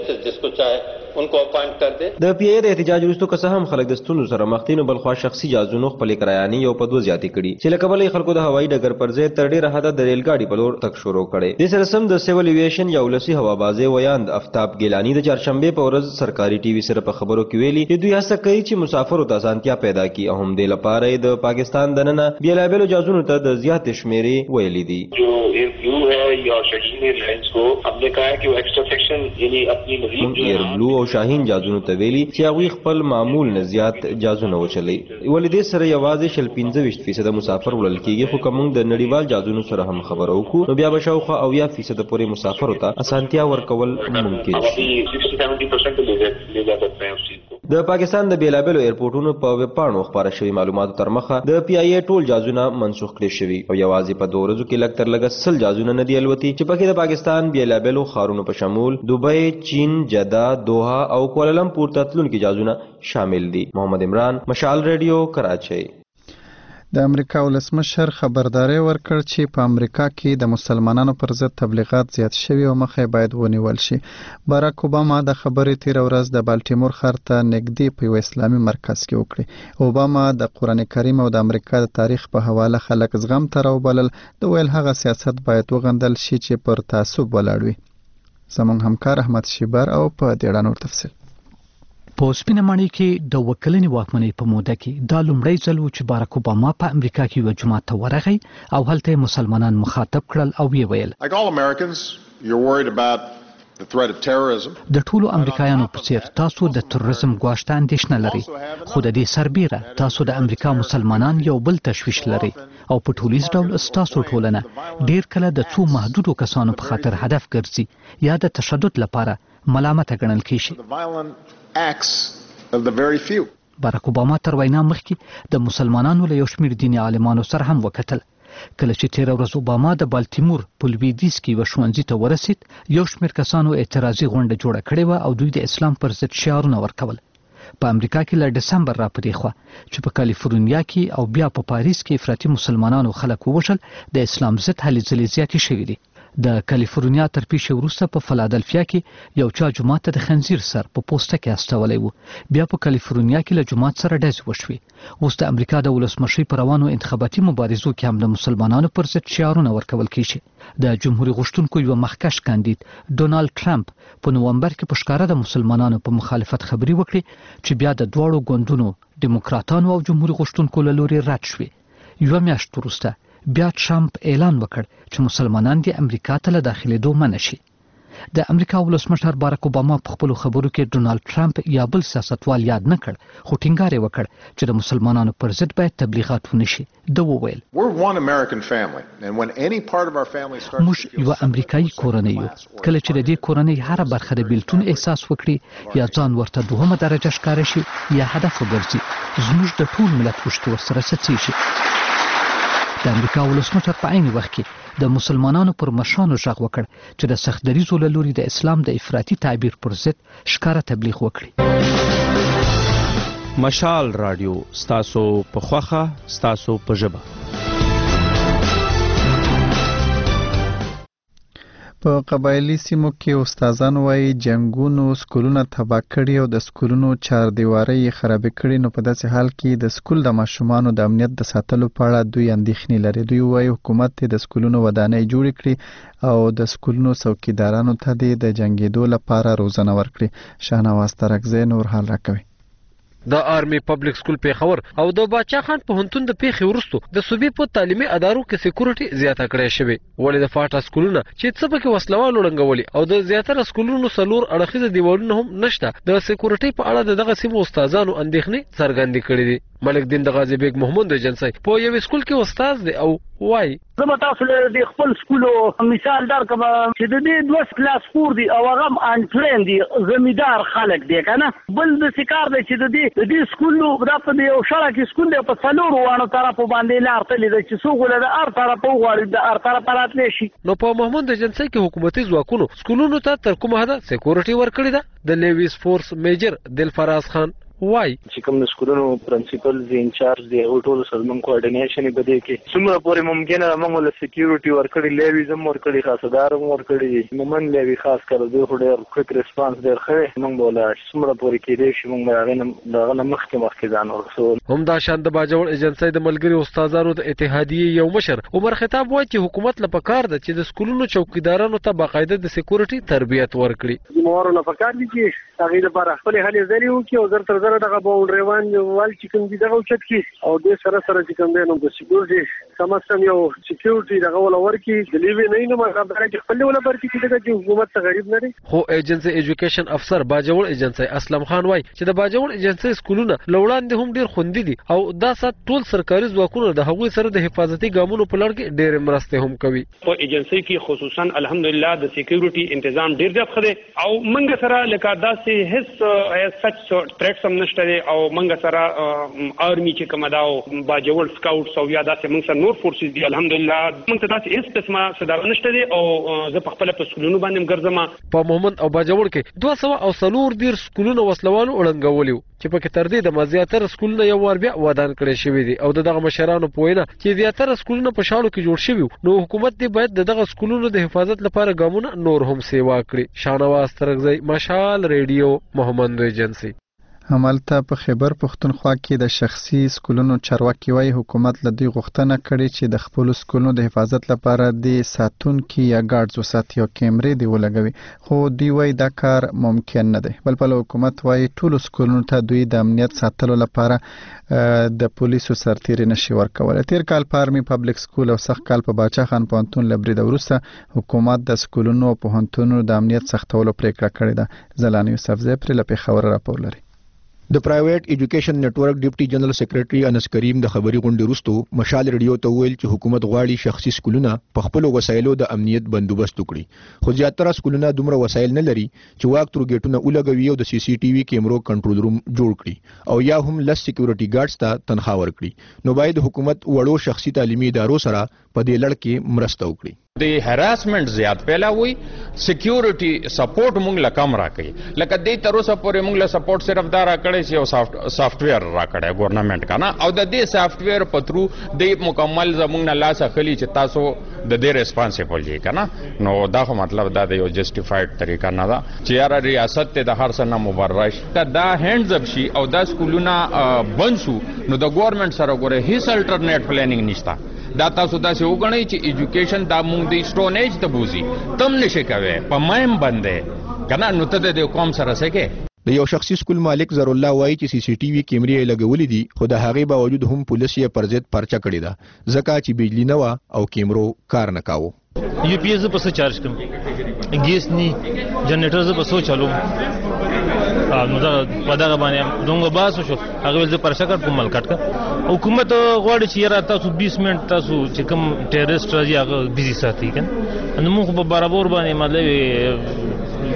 ان کو اپاینټ کر دے. د PIA د احتجاج وروسته که څه هم خلک د ستونزو سره مخ دي نو بلخوا شخصي جهازونو خپلې کرایانې یو په 2 زیاتې کړي چې له کبله یې خلکو د هوایي ډګر پر ځای تر ډېره حده د ریل ګاډي په لور تګ شروع کړی. دې سره سم د سیول ایویشن یا ولسي هوابازۍ ویاند افتاب ګیلاني د چهارشنبې په ورځ سرکاري TV سره په خبرو کې ویلي چې دوی هڅه کوي چې مسافرو ته اسانتیا پیدا کړي او هم دې لپاره یې د پاکستان دننه بېلابېلو جهازونو ته د زیاتې شمېرې ویلي دي. جو ایئربلو ہے یا شاهین ایئرلاینز کو ہم نے کہا ہے کہ وہ ایکسٹرا سیکشن یعنی اپنی مزید جو ایئربلو او شاهین جهازونو ته ویلي چې هغوی خپل معمول نه زیات جهازونه وچلوي. ولې دې سره یوازې 25% مسافر وړل کېږي خو که موږ د نړیوال جهازونو سره هم خبره وکړو نو بیا به شاوخوا 80% پورې مسافرو ته اسانتیا ورکول ممکن شي. د پاکستان د بیلابیلو ایرپورټونو په ویبپاڼو خپاره شوي معلوماتو تر مخه د PIA ټول جهازونه منسوخ کړي شوي او یوازې په 2 ورځو کې لږ تر لږه 100 جهازونه نه دي الوتي چې پکې د پاکستان بیلابیلو ښارونو په شمول دوبۍ، چین، جده، دوحه او کوالالمپور ته تلونکي جهازونه شامل دي. محمد عمران، مشال رادیو، کراچۍ. د امریکا ولسمشر خبرداری ورکړ چې په امریکا کې د مسلمانانو پر ضد تبلیغات زیات شوي او مخه باید ونیول شي. باراک اوباما د خبرې تیره ورځ د بالټیمور ښار ته نږدې په یو اسلامي مرکز کې وکړې. اوباما د قرآن کریم او د امریکا د تاریخ په حواله خلک زغم ته راوبلل. د ویل هغه سیاست باید وغندل شي چې پر تعصب ولاړ وي. زموږ همکار احمد شیبر او په دې اړه نور تفصیل. په سپینه ماڼۍ کې د وکلنې واکمنۍ په موده کې دا لومړی ځل و چې باراک اوباما په امریکا کې یو جومات ته ورغی او هلته مسلمانان مخاطب کړل او ویې ویل Like all Americans, you're worried about the threat of terrorism. د ټولو امریکایانو په څیر تاسو د تروریزم ګواښ ته اندېښنه لرئ خو د دې سربیره تاسو د امریکا مسلمانان یو بل تشویش لرئ او په ټولیز ډول ستاسو ټولنه ډیر کله د څو محدودو کسانو په خاطر هدف ګرځي یا د تشدد لپاره ملامته ګڼل کیږي. باراک اوباما تر وینا مخکې د مسلمانانو له یو شمېر دیني عالمانو سره هم وکتل. کله چې تیره ورځ اوباما د بالټیمور په لویدیځ کې یوه ښوونځي ته ورسید یو شمېر کسانو اعتراضي غونډه جوړه کړې وه او دوی د اسلام پر ضد شعارونه ورکول. په امریکا کې له ډسمبر را پدې خوا چې په کالیفورنیا کې او بیا په پاریس کې افراطي مسلمانانو خلک ووژل د اسلام ضد هلې ځلې زیاتې شوي دي. د کالیفورنیا تر پیښې وروسته په فلادلفیا کې یو چا جماعت ته د خنزیر سر په پوسټه کې استولی و. بیا په کالیفورنیا کې له جماعت سره ډزې وشوې. اوس د امریکا د ولسمشۍ په روانو انتخاباتي مبارزو کې هم د مسلمانانو پر ضد شعارونه ورکول کیږي. د جمهوریت غوښتونکو یو مخکښ کاندید ډونالد ټرمپ په نومبر کې په ښکاره د مسلمانانو په مخالفت خبري وکړي چې بیا د دواړو ګوندونو دیموکراتانو او جمهوریت غوښتونکو له لوري رد شوې. یوه میاشت وروسته بیا ټرمپ اعلان وکړ چې مسلمانان د امریکا ته له داخلېدو منع شي. د امریکا ولسمشر باراک اوباما په خپلو خبرو کې ډونالد ټرمپ یا بل سیاستوال یاد نه کړ، خو ټینګار یې وکړ چې د مسلمانانو پر ضد باید تبلیغات ونشي. ده وویل موږ یوه امریکایي کورنۍ یو. کله چې د دې کورنۍ هره برخه د بیلتون احساس وکړي یا ځان ورته دوهمه درجه ښکاره شي یا هدف وګرځي، زموږ د ټول ملت اوښکې ورسره څڅېږي. د امریکا ولسمشر په عین وخت کې د مسلمانانو پر مشرانو غږ وکړ چې د سخت دریځو له لوري د اسلام د افراطي تعبیر پر ضد ښکاره تبلیغ وکړي. مشال رادیو ستاسو په خوخه ستاسو په ژبه. په قبایلی سیمو کې استادان وایي جنگونو سکولونه تباه کړي او د سکولونو چاردیوارۍ یې خرابې کړي، نو په داسې حال کې د سکول د ماشومانو د امنیت د ساتلو په اړه دوی اندېښنې لري. دوی وایي حکومت د سکولونو ودانۍ جوړې کړي او د سکولونو څوکیدارانو ته د جنگېدو لپاره روزنه ورکړي. شاهنواز ترکزی نور حال راکوي. د آرمي پبلک سکول پیښور او د باچا خان پوهنتون د پیښې وروسته د صوبې په تعلیمي ادارو کې سکیورټي زیاته کړې شوې. ولې د فاټا سکولونه چې څه پکې وسلوالو ړنګولي او د زیاتره سکولونو څلور اړخیزه دیوالونه هم نشته، د سکیورټي په اړه دغه سیمو استادانو اندېښنې څرګندې کړې دي. ملک دین د غازی بیگ محمد ایجنسی په یو سکول کې استاد دی او وای زما تاسو د خپل سکولو مثال درکم چې د دې دوه کلاس پور دي او هغه انټرین دي زمیدار خلک دي کنه. بل د سکار دی چې د دې سکولو د په یو شړه کې سکول دی په څلور وانه طرف باندې لار تللی دی چې څوک له هر طرف وغواړي د هر طرف راتلی شي. نو په محمد ایجنسی کې حکومتي ځواکونو سکولونو ته تر کومه حده سکیورټي ورکړې ده. د لیویس فورس میجر دلفراز خان وای چې کوم د سکولونو پرنسپل دی انچارج دی او ټول سره موږ کوارډینیشن به دی کې څومره پورې ممکنه موږ له سکیورټي ورکړي، لیویزم ورکړي، خاصدار ورکړي، مومن لیوی خاص کړو دوی خو ډېر کویک ریسپانس ډېر ښه موږ بوله څومره پورې کېدی شي موږ هغه نه مخکې ځان ورسول. هم دا شان د باجوړ ایجنسی د ملګري استادانو د اتحادیې یو مشر عمر خطاب وایي چې حکومت له پکار ده چې د سکولونو چوکیدارانو ته باقاعده د سکیورټي تربیت ورکړي. زموږ نه پکار دي چې هغه لپاره خپل هلې ځری وکړي او زر تر زر دغه باونډریوان وال چې کوم دي دغه اوچت کی او د سره چې کوم دی نو د سکیورټي سمستم یو سکیورټي دغه ول ورکی د لیوی نه نو مګر چې خپل ول ورکی چې دغه حکومت ته غریب نه دي. خو ایجنسی ایجوکیشن افسر باجوړ ایجنسی اسلم خان وای چې د باجوړ ایجنسی سکولونه لوړاندې هم ډیر خوندې دي او دا سات ټول سرکاري ځواکونه د هغوی سره د حفاظتي ګامونو په لړ کې ډېر مرسته هم کوي. په ایجنسی کې خصوصا الحمدلله د سکیورټي تنظیم ډیر زیات خده او منګ سره لکه داسې هیڅ سچ ټریکس هم نشته او منګ سره آرمي چې کوم دا باجوړ سکاوټس او یا داسې موږ سره نور فورسز دي الحمدلله موږ ته داسې هیڅ قسمه صدر نشته دي او زه په خپل په سکولونو باندې ګرځم. په محمد او باجوړ کې 240 سکولونو وسلوالو وړنګولیو چې په کې تر دې د مزیاتره سکولونه یو ور بیا ودان کړي شوی دي او دغه مشرانو په وینا چې زیاتره سکولونه په شاړو کې جوړ شوی نو حکومت دې باید دغه سکولونو د حفاظت لپاره ګامونه نور هم سیوا کړي. شاهنواز ترکزی مشال ریډیو محمد ایجنسی. همالته په خیبر پښتونخوا کې د شخصي سکولونو چارواکي وایي حکومت له دوی غوښتنه کړې چې د خپل سکولونو د حفاظت لپاره د ساتونکي یا ګارډز وساتي او کیمرې دی ولګوي، خو دوی وایي دا کار ممکن نه دی. بل په حکومت وایي ټول سکولونو ته دوی د امنیت ساتلو لپاره د پولیسو سرتیري نشي ورکولی. تیر کال په آرمي پبلک سکول او سخت کال په باچا خان پوهنتون له برید وروسته حکومت د سکولونو او پوهنتونونو د امنیت سختولو پریکړه کړې ده. زلان یوسفزی پرې له پېښوره راپور لري. د پرایویټ ایجوکیشن نتورک ډیپټي جنرال سیکریټري انس کریم د خبري غونډې وروسته مشال ریډیو ته ویل چې حکومت غواړي شخصي سکولونه په خپل وسایلو د امنیت بندوبست وکړي، خو زیاتره سکولونه دومره وسایل نه لري چې واک تر ګیټونه ولګوي او د سی سی ټي وي کیمرو کنټرول روم جوړ کړي او یا هم لس سکیورټي ګارډز ته تنخواه ورکړي. نو باید حکومت وړو شخصي تعلیمي ادارو سره په دې لړ کې مرسته وکړي. د هراسمنت زیات پیلاوي سکیورټي سپورټ مونږ له کم راکړي لکه دې تر اوسه پورې مونږ له سپورټ صرف دا راکړی چې یو سافټویر راکړی ګورنمنت کا نه او د دې سافټویر په ترو د مکمل زمونږ نه لاس اخلي چې تاسو د دې ریسپانسیبل یې که نه نو دا خو مطلب دا د یو جسټیفاید طریقه نه ده چې یاره ریاست ته د هر څه نه مبرره شي دا هینډز اپ شي او دا سکولونه بند شو نو د ګورنمنت سره ګوره هیڅ الټرنیټ پلانینګ نشته دا تاسو داسې وګڼئ چې ایجوکیشن دا مونږ د سټون ایج ته بوزي تم نشي کوي په مایم باندې که نه نو ته د قوم سره څه کې د یو شخصي سکول مالک زر الله وایي چې سی سی ټي وي کیمرې یې لګولې دي خو د هغې باوجود هم پولیس یې پر ضد پرچه کړې ده ځکه چې بجلی نه وه او کیمرو کار نه کاوه یو پی ایس زه په څه چارج کړم ګیس نی جنریټر زه په څو چلوم نو دا په دغه باندې دومره بحث وشو هغه ویل زه پرچه کړ کوم مل کټ کړ حکومت غواړي چې یاره تاسو 20 منټ تاسو چې کوم ټیرریسټ راځي هغه بیزي ساتي که نو موږ په برابر باندې مطلب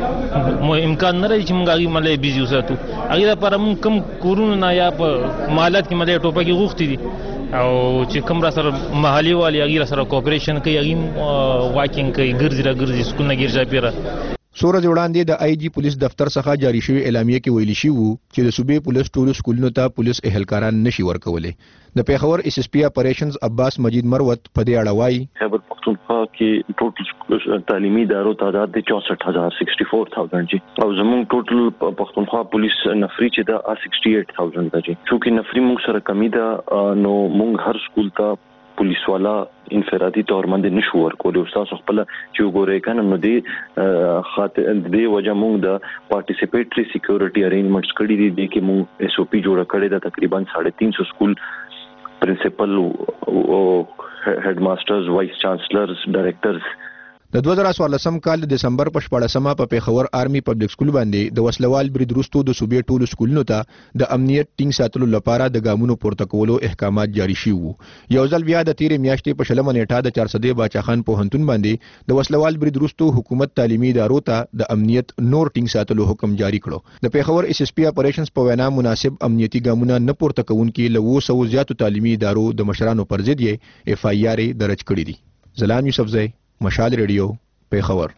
امکان نه لري چې موږ هغې مطلب بیزي وساتو هغې دپاره موږ کوم کورونو نه یا په مالات کې مطلب ټوپکې غوښتي دي او چې کوم را سره محلي والي هغې را سره کوپریشن کوي هغې واکینګ کوي ګرځي را ګرځي سکولونه ګیر چاپېره څو ورځې وړاندې د آی جی پولیس دفتر څخه جاري شوې اعلامیه کې ویلي شوي وو چې د صوبې پولیس ټولو سکولونو ته پولیس اهلکاران نشي ورکولی د پیښور اس اس پی اپریشنز عباس مجید مروت په دې اړه وایي خیبر پختونخوا کې ټوټل تعلیمي ادارو تعداد د 64000 جی او زموږ ټوټل پختونخوا پولیس نفري چې دا 68000 ده جی چونکه نفري موږ سره کمی ده نو موږ هر سکول ته پولیس والا انفرادي تور باندې نشو ورکول او تاسو خپل چې وګورئ کنه نو دې خاطر دې وجه موږ د پارټیسیپیټري سکیورټي ارینجمنټس کړی دي د کې موږ اس او پی جوړ کړی دا تقریبا 350 سکول پرنسپل او هډ ماسترز وایس چانسلرز ډایریکټرز د 2014 کال د دسمبر په 14مه په پیښور آرمي پبلک سکول باندې د وسلوال برید وروسته د صوبې ټولو سکولونو ته د امنیت ټینګ ساتلو لپاره د ګامونو پورته کولو احکامات جاری شوي وو یو ځل بیا د تیرې میاشتې په 20 نیټه د 400 باچا خان پوهنتون باندې د وسلوال برید وروسته حکومت تعلیمي ادارو ته د امنیت نور ټینګ ساتلو حکم جاری کړو د پیښور اس اس پی اپریشنز په وینا مناسب امنیتي ګامونه نه پورته کوونکي له 200 زیاتو تعلیمي ادارو د مشرانو پر ضد یې اف آی آر درج کړي دي زلان یوسفزی مشال ریډیو پیښور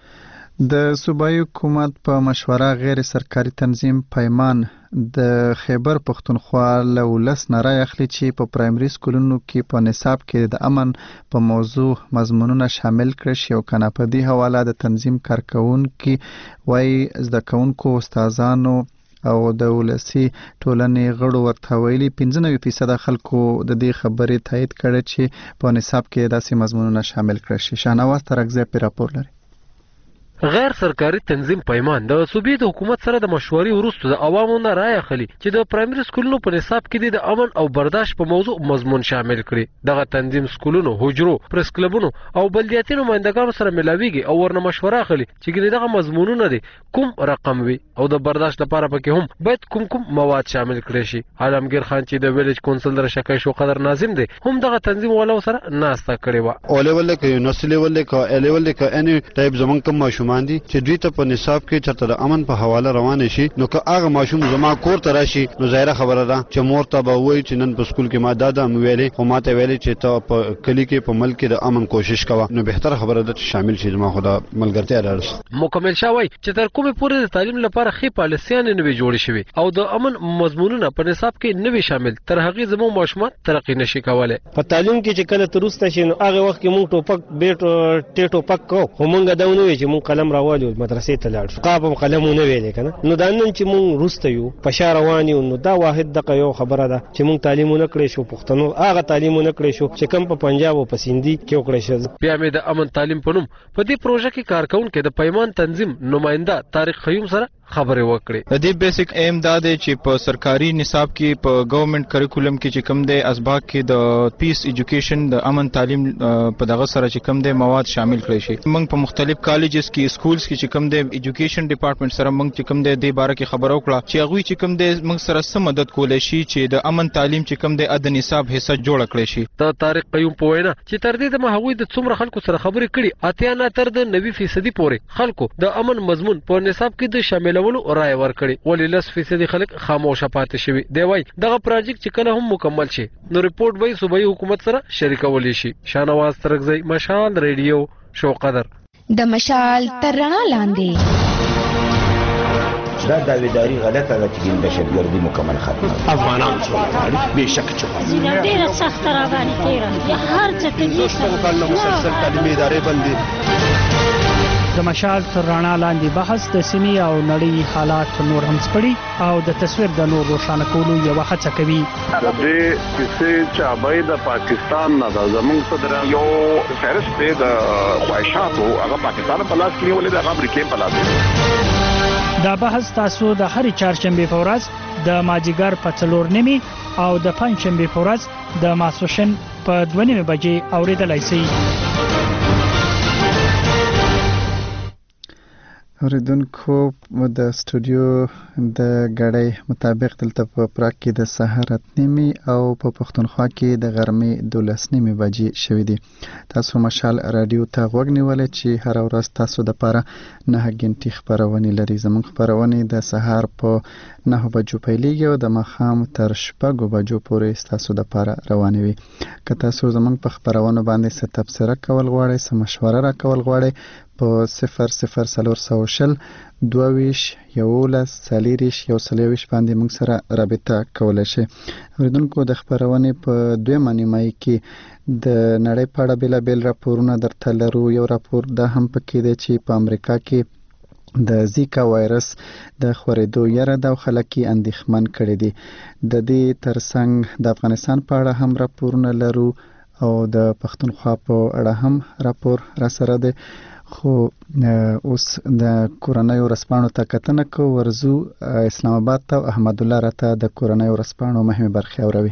د صوبایي حکومت په مشوره غیر سرکاري تنظیم پیمان د خیبر پختونخوا له ولس نه رای اخلي چې په پرایمري سکولونو کې په نصاب کې د امن په موضوع مضمونونه شامل کړي شي او کنه په دې حواله د تنظیم کارکونکو وایي زده کوونکو استادانو او د ولسي ټولنې غړو ورته ویلي 95% خلکو د دې خبرې تایید کړي چې په نصاب کې داسې مضمونونه شامل کړي شي شاهنواز ترکزی په راپور لري غیر سرکاري تنظیم پیمان د صوبې د حکومت سره د مشورې وروسته د عوامو نه رای اخلي چې د پرایمري سکولونو په نصاب کې د امن او برداشت په موضوع مضمون شامل کړي دغه تنظیم سکولونو حجرو پریس کلبونو او بلدیاتي نمائندګانو سره ملاویږي او ورنه مشوره اخلي چې دغه مضمونونه دي کوم رقم وي او د برداشت لپاره پکې هم باید کوم مواد شامل کړي شي عالمگیر خان چې د ویلیج کونسل در شکای شو قدر ناظم دی هم دغه تنظیم ولو سره ناسته کړي و او لیول کې یونیورسيټي لیول کې لیول کې اني ټایپ زمون کوم ماشومان دي چې دوی ته په نصاب کې چرته د امن په حواله روان شي نو که هغه ماشوم زما کور ته راشي نو ظاهره خبره ده چې مور ته به وایي چې نن په سکول کې ما دادا مې ویلې خو ما ته ویلې چې ته په کلی کې په ملک کې د امن کوشش کوه نو بهتره خبره ده چې شامل شي زما خدا ملګرتیا راځي مکمل شاوی چې تر کومه پورې د تعلیم لپاره خې پالیسیان نه وي جوړ شوي او د امن مضمونونه په نصاب کې نه وي شامل تر هغه زمو ماشومان ترقی نشي کولای په تعلیم کې چې کله ترسته شي نو هغه وخت کې مونږ ټوپک بیټ ټیټو پک کو خو مونږ دا ونه وي چې مونږ قلم راوالو مدرسې ته لاړ شو قابم قلمونه ویلې کنه نو دا نن چې مونږ روسته یو په شار روان یو نو دا واحد دغه یو خبره ده چې مونږ تعلیمونه کړې شو پښتنو هغه تعلیمونه کړې شو چې کم په پنجاب او په سیندي کې وکړې شو بیا مې د امن تعلیم په نوم په دې پروژه کې کارکونکو د پیمان تنظیم نماینده طارق خیوم سره خبرې وکړې د دې بیسیک ایم دا دی چې په سرکاري نصاب کې په ګورنمنت کریکولم کې چې کوم دی اسباق کې د پیس ایجوکیشن د امن تعلیم په دغه سره چې کوم دی مواد شامل کړي شي موږ په مختلف کالجز کې سکولز کې چې کوم دی ایجوکیشن ډپارټمنټ سره موږ چې کوم دی د باره کې خبرو کړه چې هغه چې کوم دی موږ سره سم مدد کولای شي چې د امن تعلیم چې کوم دی د نصاب حصہ جوړ کړي شي د طارق قیوم په وینا چې تر دې د مهوی د څومره خلکو سره خبرې کړي اتیا نه تر د 90% پورې خلکو د امن مضمون په نصاب کې د شامل شاملولو رائے ورکړي ولې 10% خلک خاموشه پاتې شوي دی وای دغه پروجیکټ چې کله هم مکمل شي نو ریپورت به صوبایي حکومت سره شریکول شي. شاهنواز ترکزی مشال ریډیو شو قدر د مشال تر رڼا لاندې دا داویداری غلطه ده چې دهشتګردي مکمل ختمه افغانان څه بېشک چوپه ډېره سخته راباندې تېره هر څه ته مسلسل تعلیمي ادارې بندي د مشال تر رڼا لاندې بحث د سیمې او نړۍ حالات نور هم سپړي او د تصویر د نور روښانه کولو یوه هڅه کوي. د دې کیسې چابۍ د پاکستان نه ده زموږ صدر یو فهرست دی د خواهشاتو هغه پاکستان په لاس کې ولې د امریکا په لاس کې. دا بحث تاسو د هرې چهارشنبې په ورځ د مازدیګر په 4:30 او د پنجشنبې په ورځ د ماسپښین په 2:30 بجې اوریدلای شئ. اوریدونکو د سټوډیو د غړې مطابق دلته په پراګ کې د سحر 8:30 او په پښتونخوا کې د غرمې 12:30 بجې شوې دي. تاسو مشال رادیو ته غوږ نیولئ چې هر ورځ تاسو د لپاره 9 غنټې خبرونه لري. زموږ خبرونه د سحر په 9 بجو پیلېږي او د ماښام تر 6 بجو پورې تاسو د لپاره روانوي. که تاسو زموږ په خبرونه باندې څه تبصره کول غواړئ، څه مشوره راکول غواړئ، په 00420 22 11 40 123 باندې موږ سره رابطه کولای شئ. اوریدونکو د خبرونې په 2 نیمایي کې د نړۍ په اړه بیلابیل راپورونه درته لرو. یو راپور دا هم پکې دی چې په امریکا کې د زیکا وایرس د خورېدو یره د خلک اندېښمن کړي دي. د دې ترڅنګ د افغانستان په اړه هم راپورونه لرو او د پښتونخوا په اړه هم راپور را سره دی. خو اوس د کورنۍ ورځپاڼو ته کتنه کوو. ورزو اسلام آباد ته احمد الله راته د کورنۍ ورځپاڼو مهمه برخه اوروي.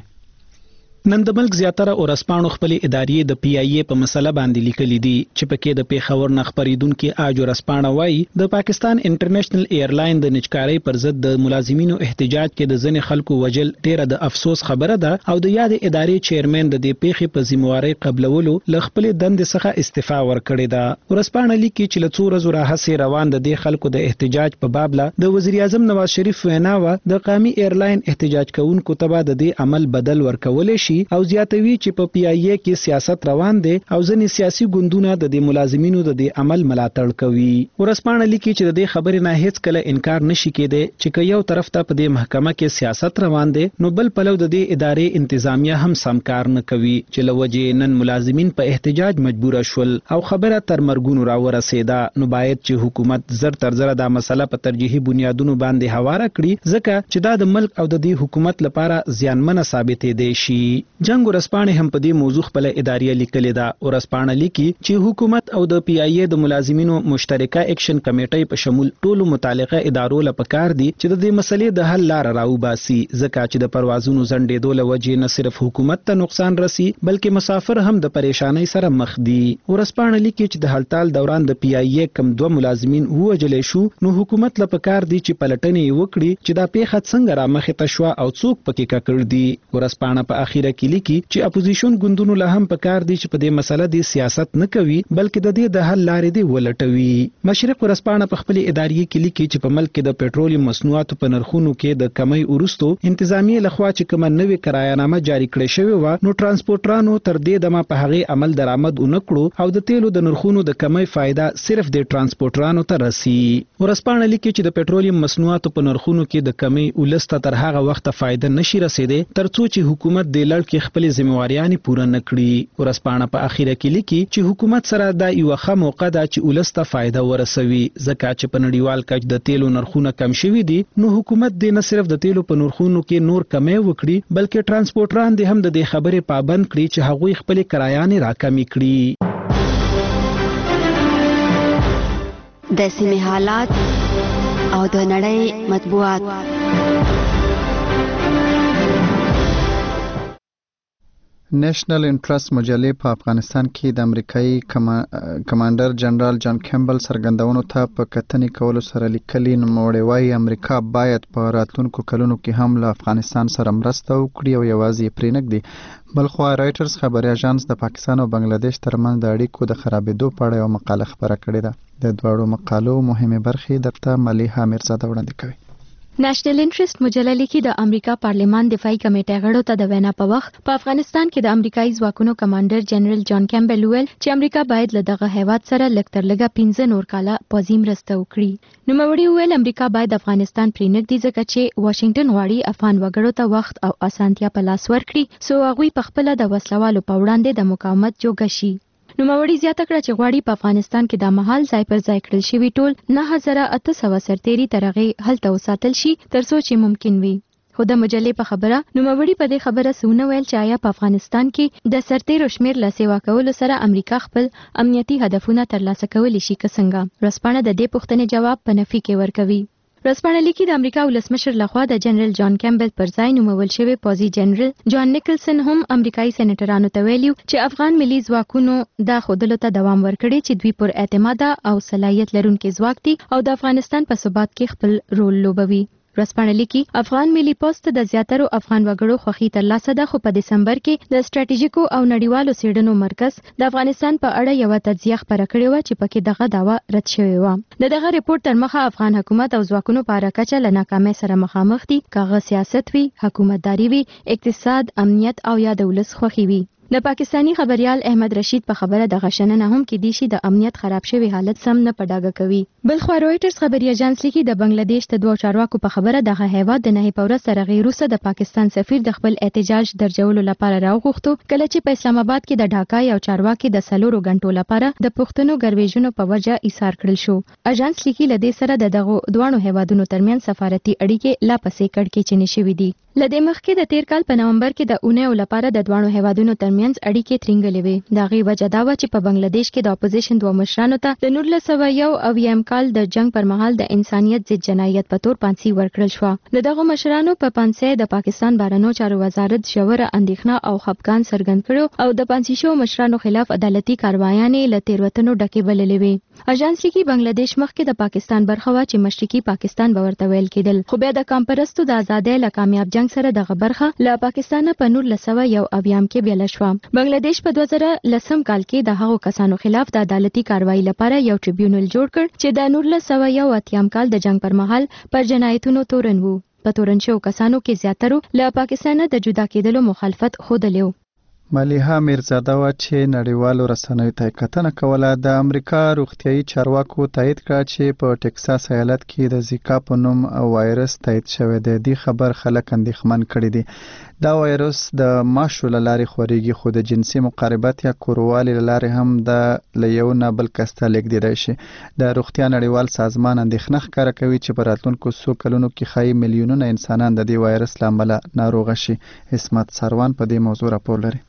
نن د ملک زیاتره ورځپاڼو خپلې ادارې د پی آی ای په مسله باندې لیکلي دي چې پکې د پیښور نه خبرېدونکي آج ورځپاڼه وایي د پاکستان انټرنیشنل ایرلاین د نجکارۍ پر ضد د ملازمینو احتجاج کې د ځینې خلکو وجل ډیره د افسوس خبره ده او د یاد ادارې چیرمن د دې پیښې په ذمہواري قبلولو ل خپل دند څخه استعفا ورکړې ده. ورځپاڼه لیکي چې له څو ورځې راهیسې روان د دې خلکو د احتجاج په باب له د وزیر اعظم نواز شریف وینا و د قومي ایرلاین احتجاج کوونکو ته د دې عمل بدل ورکول شي او زیاتوي چې په پی آی ای کې سیاست روان دي او ځینې سیاسي ګوندونه د دې ملازمینو د دې عمل ملاتړ کوي. ورځپاڼه لیکي چې د دې خبرې نه هیڅ کله انکار نشي کېدی چې یو طرف ته په دې محکمه کې سیاست روان دي نو بل پلو د دې ادارې انتظامیه هم سم کار نه کوي چې لوجه نن ملازمین په احتجاج مجبور شول او خبره تر مرګونو را ورسېده. نو باید چې حکومت زر تر زر دا مسله په ترجیحي بنیادونو باندې هواره کړي ځکه چې دا د ملک او د دې حکومت لپاره زیانمنه ثابتې دی شي. جنگ ورځپاڼه هم په دې موضوع خپل ادارې لیکلې ده. ورځپاڼه لیکي چې حکومت او د پی آی ای د ملازمینو مشترکه اکشن کمیټې په شمول ټولو متعلقه ادارو لپاره دي چې د دې مسلې د حل لار راوباسي ځکه چې د پروازونو ځنډېدو له وجې نه صرف حکومت ته نقصان رسي بلکې مسافر هم د پریشانۍ سره مخ دي. ورځپاڼه لیکي چې د هړتال دوران د پی آی ای کم 2 ملازمین ووجلې شو نو حکومت لپاره دي چې پلټنې وکړي چې دا پیښه څنګه را مخې ته شوه او څوک پکې ککړ دي. ورځپاڼه په اخیره کې لیکي چې اپوزیشن ګوندونو له هم پکار دي چې په دې مسله دی سیاست نه کوي بلکې د دې د حل لارې دی ولټوي. مشرق ورځپاڼه په خپل ادارې کې لیکي چې په ملک کې د پېټرولیم مصنوعاتو په نرخونو کې د کمی وروستو انتظامیه لخوا چې کومه نوې کرایه‌نامه جاری کړې شوې و نو ترانسپورټرانو تر دې دمه په هغه عمل درآمد ونکړو او د تیلو د نرخونو د کمی فائدہ صرف د ترانسپورټرانو ته رسي. ورځپاڼه لیکي چې د پېټرولیم مصنوعاتو په نرخونو کې د کمی ولسته تر هغه وخت فائدہ نشي رسیدي ترڅو چې حکومت د لړ کې خپل ذمہواریاں پوره نکړي. ورځپاڼه په اخیره کې لیکي چې حکومت سره دا یو ښه موقع ده چې ولسته فائدہ ورسوي ځکه چې په نړیوال کچ د تیلو نرخونه کم شوي دي نو حکومت دې نه صرف د تیلو په نرخونو کې نور کمی وکړي بلکې ترانسپورټران دې هم د دې خبرې پابند کړي چې هغوی خپل کرایانې راکمې کړي. د سیمې حالات او د نړۍ مطبوعات. نېشنل انټرست مجلې په افغانستان کې د امریکایي کمانډر جنرال جان کیمبل څرګندونو ته په کتنې کولو سره لیکلي. نوموړی وایي امریکا باید په راتلونکو کلونو کې هم له افغانستان سره مرسته وکړي او یوازې یې پرېنږدي. بلخوا رایټرز خبري اژانس د پاکستان او بنگلاديش ترمنځ د اړیکو د خرابېدو په اړه یو مقاله خپره کړې ده. د دواړو مقالو مهمې برخې درته ملیحه میرزاده وړاندې کوي. نېشنل انټرست مجله لیکي د امریکا پارلمان دفاعي کمیټې غړو ته د وینا په وخت په افغانستان کې د امریکایي ځواکونو کمانډر جنرال جان کیمبل ویل چې امریکا باید له دغه هیواد سره لږ تر لږه 15 نور کاله پوځي مرسته وکړي. نوموړي ویل امریکا باید افغانستان پرېنږدي ځکه چې واشنگټن غواړي افغان وګړو ته وخت او اسانتیا په لاس ورکړي څو هغوی په خپله د وسلوالو په وړاندې د مقاومت جوګه شي. نوموړي زیاته کړه چې غواړي په افغانستان کې د مهال ځای پر ځای کړل شوي ټول 9800 سرتیري تر هغې هلته وساتل شي تر څو چې ممکن وي. خو د مجلې په خبره نوموړي په دې خبره څه ویل چې آیا په افغانستان کې د سرتیرو شمیر له سیوا کولو سره امریکا خپل امنیتي هدفونه ترلاسه کولی شي که څنګه. ورځپاڼه د دې پوښتنې جواب په نفي کې ورکوي. ورځپاڼه لیکي د امریکا ولسمشر لخوا د جنرال جان کیمبل پر ځای نومول شوی پوځي جنرال جان نیکلسن هم امریکایي سېنیټرانو ته ویلي چې افغان ملي ځواکونو دا ښودلو ته دوام ورکړي چې دوی پر اعتماده او صلاحیت لرونکي ځواک دي او د افغانستان په ثبات کې خپل رول لوبوي. ورځپاڼه لیکي افغان ملي پوسټ د زیاترو افغان وګړو خوښي ترلاسه ده خو په دسمبر کې د ستراتیژیکو او نړیوالو څېړنو مرکز د افغانستان په اړه یو تجزیه خپره کړې وه چې پکې دغه دعوه رد شوې وه. دغه ریپورت تر مخه افغان حکومت او ځواکونو په اړه کچه له ناکامۍ سره مخامخ دي، کاغه سیاست وي، حکومتداري وي، اقتصاد، امنیت او یا د ولس خوښي وي. د پاکستانی خبريال احمد رشید په خبره د غشننه هم کې دي چې د امنیت خراب شوی حالت سم نه پډاګه کوي. بلخوا رويټرز خبري اژانس لیکي د بنگلاديش د دوه چارواکو په خبره دغه هیواد د نه پورس سره غیروسه د پاکستان سفیر د خپل احتجاج درجولو لپاره راوغوښتو کله چې په اسلام آباد کې د ډاکا یو چارواکي د 4 غنټو لپاره د پښتنو ګرویژنو په وجه ایثار کړل شو. اژانس لیکي لدې سره د دغه دوه هیوادونو ترمن سفارتي اړیکې لا پسې کړکې چني شوې دي. لدې مخکې د تیر کال په نومبر کې د اونۍ لپاره د دوه هیوادونو ترمنځ اړیکې ترنګلې وې. دا غي وجه دا و چې په بنگلاديش کې د اپوزیشن دوه مشرانو ته د 1901 کال د جنگ پر مهال د انسانيت ضد جنایت په تور پانسي ورکړل شو. دغه مشرانو په پانسي د پاکستان بهرنیو چارو وزارت ژوره اندېښنه او خپګان څرګند کړو او د پانسي شو مشرانو خلاف عدالتي کاروایانې له تیروتنو ډکې بللې وې. اژانس لیکي بنگلاديش مخکې د پاکستان برخه وا چې مشرقي پاکستان به ورته ویل کېدل، خو بیا د کمپرستو د ازادۍ له کامیاب جنگ سره دغه برخه له پاکستان په 1901 کې بیل شو. بنگلاديش په 2010 کال کې د هغو کسانو خلاف د عدالتي کاروایی لپاره یو ټریبیونل جوړ کړ چې د 1901 کال د جنگ پر مهال پر جنایتونو تورن وو. په تورن شو کسانو کې زیاترو له پاکستان د جدا کېدلو مخالفت خوده. ملیحه میرزاده وا چې نړیوالو رسنیو ته کتنه کوله د امریکا روغتیايي چارواکو تایید کړ چې په ټکساس ایالت کې د زیکا په نوم وایرس تایید شوی دی. د خبر خلک اندېښمن کړي دي. دا وایرس د ماشو لارې خوريږي خو د جنسي مقاربت یا کوروالي لارې هم د لیو نه بل کسته لیږدي شي. د روغتیا نړیوال سازمان اندېښنه ښکاره کوي چې په راتلونکو څو کلونو کې ښایي میلیونونه انسانان د دې وایرس له امله ناروغه شي. اسمت سروان په دې موضوع راپور لري.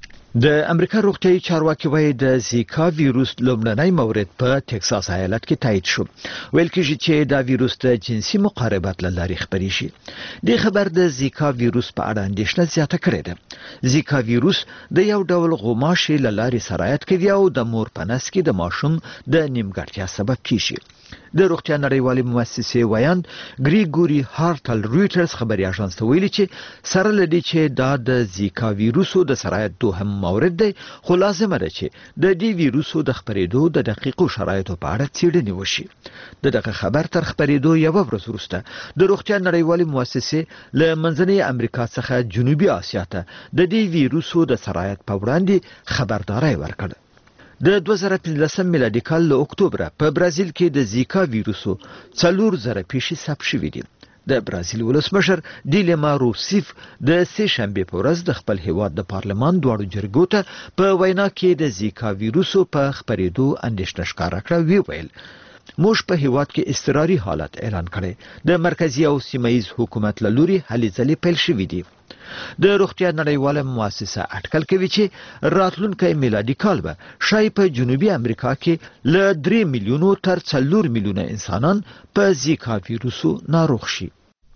د امریکا روغتیايي چارواکي وایي د زیکا ویروس لومړنی مورد په ټکساس ایالت کې تایید شو. ویل کېږي چې دا ویروس د جنسي مقاربت له لارې خپرې شي. د خبر د زیکا ویروس په اړه اندېښنه زیاته کړې ده. زیکا ویروس د یو ډول غوماشې له لارې سرایت کوي او د مور په نس کې د ماشوم د نیمګړتیا سبب کیږي. د روغتیا نړیوالې مؤسسې ویاند ګریګوري هارټل رويټرز خبري اژانس ته ویلي چې سره لدی چې دا د زیکا ویروسو د سرایت دوهم مورد دی، خو لازمه ده چې د دې ویروسو د خپرېدو د دقیقو شرایطو په اړه څېړنې وشي. دغه خبر تر خپرېدو یو ورځ وروسته د روغتیا نړیوالې مؤسسې له منځنۍ امریکا څخه جنوبي اسیا ته د دې ویروسو د سرایت په وړاندې خبرداري ورکړه. د 2015 میلادي کال له اکتوبر په برازیل کې د زیکا ویروسو 4,000 پیښې ثبت شوې دي. د برازیل ولسمشر ډیلما روسیف د سه شنبه په ورځ د خپل هیواد د پارلمان دواړو جرګو ته په وینا کې د زیکا ویروسو په خپرېدو اندېښنه ښکاره کړه. ویل موږ په هیواد کې اضطراري حالت اعلان کړی. د مرکزی او سیمایي حکومت له لوري هلې ځلې پیل شوې دي. د روغتیا نړیواله مؤسسه اټکل کوي چې راتلونکي میلادي کال به شاید په جنوبي امریکا کې له 3 میلیونو تر 4 میلیونه انسانان په زیکا ویروسو ناروغ شي.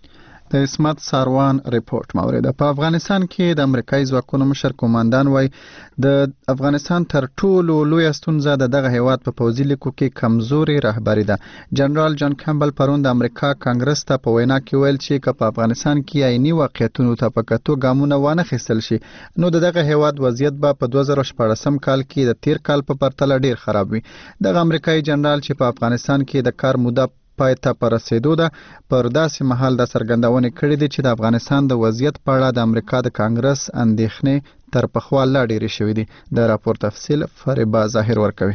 د اسمت ساروان ریپورت مورد. په افغانستان کې د امریکایي ځواکونو مشر قوماندان وای د افغانستان تر ټولو لوی ستونزه دغه هیواد په پوځي لیکو کې کمزوري رهبری ده. جنرال جان کیمبل پرون د امریکا کانګرس ته په وینا کې ویل چې په افغانستان کې عیني واقعیتونو ته په کتو ګامونه وانه خیستل شي نو دغه هیواد وضعیت به په 2014 کال کې د تیر کال په پرتله ډیر خراب وي. دغه امریکایي جنرال چې په افغانستان کې د کار موده پایته پر رسیدو ده پر داسې مهال د څرګندونې کړې دي چې د افغانستان د وضعیت په اړه د امریکا د کانګرس اندېښنې تر پخوا لا ډېرې شوې دي. د راپور تفصیل فریبا ظاهر ورکوي.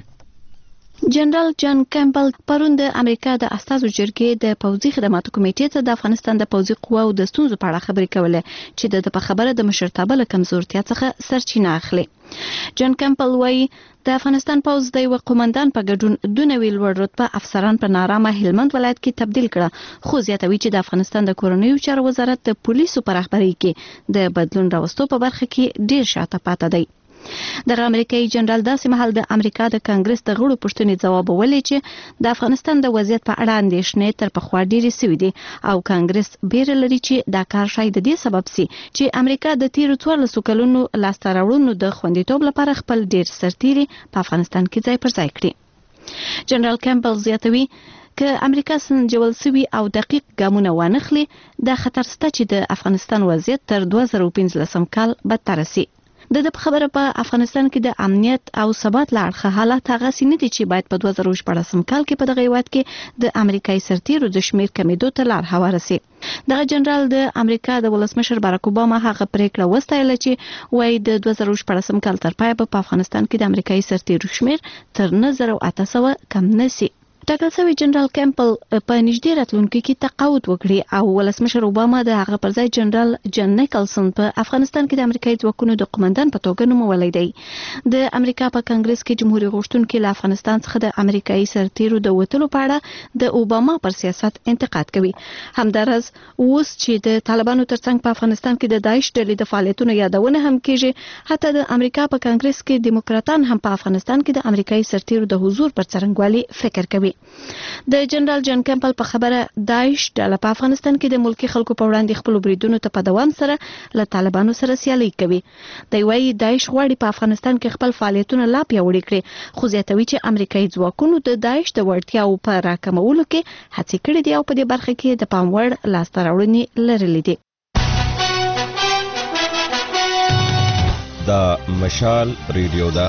جنرال جان کیمبل پرون د امریکا د استازو جرګې د پوځي خدماتو کمیټې ته د افغانستان د پوځي قواو د ستونزو په اړه خبرې کولې چې د خبره د مشرتابه له کمزورتیا څخه سرچینه اخلي. جان کیمبل وایي د افغانستان پوځ د یو قوماندان په ګډون دونه ویل لوړ رتبه افسران په نارامه هلمند ولایت کې تبدیل کړه خو زیاتوي چې د افغانستان د کورنیو چارو وزارت د پولیسو په رهبرۍ کې د بدلون راوستو په برخه کې ډیر شاته پاتې دی. د امریکایي جنرال داسې مهال د امریکا د کانګرس د غړو پوښتنې ځواب ولې چې د افغانستان د وضعیت په اړه اندېښنې تر پخوا ډېرې سوي دي او کانګرس بیره لري چې دا کار شاید د دې سبب سي چې امریکا د تیرو 14 کلونو لاسته راوړنو د خوندیتوب لپاره خپل ډېر سرتیري په افغانستان کې ځای پر ځای کړي. جنرال کیمبل زیاتوي که امریکا سنجول سوي او دقیق ګامونه وانخلي د خطر شته چې د افغانستان وضعیت تر 2015 کال بدتر سي. د خبره په افغانستان کې د امنیت او ثبات لړخه حالات هغه سینې دي چې باید په 2014 کال کې په دغه هیواد کې د امریکایي سرتیرو د شمیر کمیدو ته لار هواره سي. دغه جنرال د امریکا د ولسمشر باراک اوباما هغه پریکړه وستایله چې وایي د 2014 کال تر پایه په افغانستان کې د امریکایي سرتیرو شمیر تر 9800 کم نشي. ټاکل شوی جنرال کیمبل په نږدې راتلونکي کې تقاعد وکړي او ولسمشر اوباما د هغه پر ځای جنرال جان نیکلسن په افغانستان کې د امریکایي ځواکونو د قوماندان په توګه نومولی دی. د امریکا په کانګرس کې جمهوریت غوښتونکي له افغانستان څخه د امریکایي سرتیرو د وټلو په اړه د اوباما پر سیاست انتقاد کوي. همدارس اوس چې د طالبانو ترڅنګ په افغانستان کې د داعش ډلې د فعالیتونو یادونه هم کیږي حتی د امریکا په کانګرس کې دیموکراتان هم په افغانستان کې د امریکایي سرتیرو د حضور پر څرنګوالي فکر کوي. د جنرال جان کیمبل په خبره داعش ډله په افغانستان کې د ملکی خلکو په وړاندې خپل بریدونو ته په دوام سره له طالبانو سره سیالي کوي. دی وايي داعش غواړي په افغانستان کې خپل فعالیتونه لا پیاوړي کړي خو زیاتوي چې امریکایي ځواکونو د داعش د وړتیاو په راکمولو کې هڅې کړې دي او په دې برخه کې د پام وړ لاسته راوړنې لرلې دي. دا مشال ریډیو دا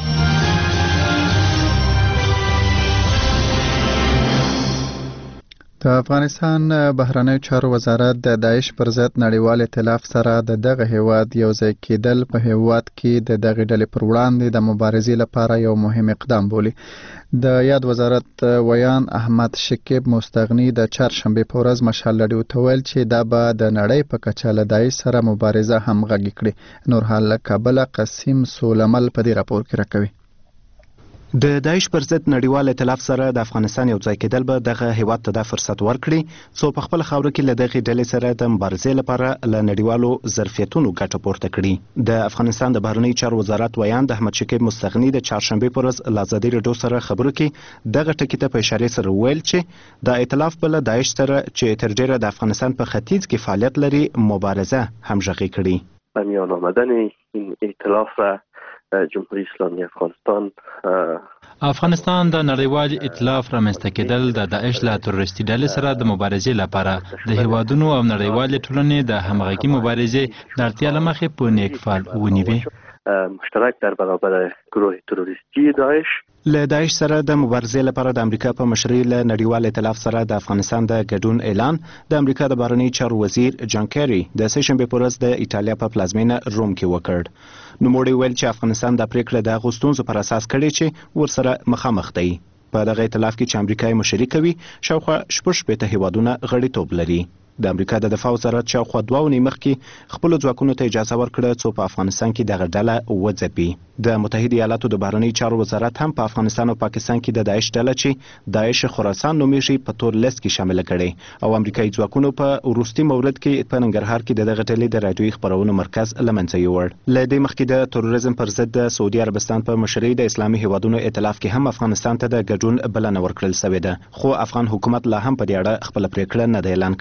د افغانستان بهرنیو چارو وزارت د داعش پر ضد نړیوال ائتلاف سره د دغه هیواد یو ځای کېدل په هیواد کې د دغه ډلې پر وړاندې د مبارزې لپاره یو مهم اقدام بولي. د یاد وزارت ویان احمد شکیب مستغنی د چهارشنبه په ورځ مشال ریډیو ته ویل چې دا به د نړۍ په کچه له داعش سره مبارزه همغږي کړي. نور حال له کابل قاسم سولمل په دې راپور کې راکوي. د داعش پر ضد نړیوال ائتلاف سره د افغانستان یو ځای کېدل به دغه هیواد ته د فرصت ورکړي څو په خپل خاور کې له دغه ډلې سره د مبارزې لپاره له نړیوالو ظرفیتونو ګټه پورته کړي. د افغانستان د بهرنیو چارو وزارت ویان د احمد شکیب مستغنی د چهارشنبه پر ورځ له ازادي راډیو سره خبرو کې دغه ټکی ته په اشاره سره ویل چې د ائتلاف بل داعش سره چې تر ډیره د افغانستان په ختیځ کې فعالیت لري مبارزه همغږي کړي. په میان آمدن این ائتلاف جمهوری اسلامی افغانستان د نړیوال ائتلاف رامنځته کېدل د داعش له تروریستي ډلې سره د مبارزې لپاره د هیوادونو او نړیوال ټولنې د همغږي مبارزې د اړتیا له مخې په نیک فعل ونیوي. مشترک در برابر گروه تروریستی داعش له داعش سره د مبارزې لپاره د امریکا په مشرۍ له نړیوال ائتلاف سره د افغانستان د ګډون اعلان د امریکا د بهرنیو چارو وزیر جان کیری د سهشنبه په ورځ د ایټالیا په پلازمینه روم کې وکړ. نوموړي ویل چې افغانستان د پریکړې د غوښتنو پر اساس کړي چې ورسره مخامخ دی. په دغه ائتلاف کې چې امریکا مشري کوي شاوخوا 16 هیوادونه غړیتوب لري. د امریکا د دفاع وزارت شاوخوا 2 ونې مخکې خپل ځواکونو ته اجازه ورکړه څو په افغانستان کې دغه ډله وځپي. د متحده ایالاتو د بهرنیو چارو وزارت هم په افغانستان او پاکستان کې د داعش ډله چې داعش خراسان نومیږي په تور لیست کې شامل کړي او امریکایي ځواکونو په وروستي مورد کې په ننګرهار کې دغه ډلې د رادیوي خبرونو مرکز لمنځه یوړ. له دې مخکې د تروریزم پر ضد د سعودي عربستان په مشرۍ د اسلامي هیوادونو ائتلاف کې هم افغانستان ته د ګډون بلنه ورکړل شوې ده خو افغان حکومت لا هم په دې اړه خپل پریکړه نه اعلان کړي.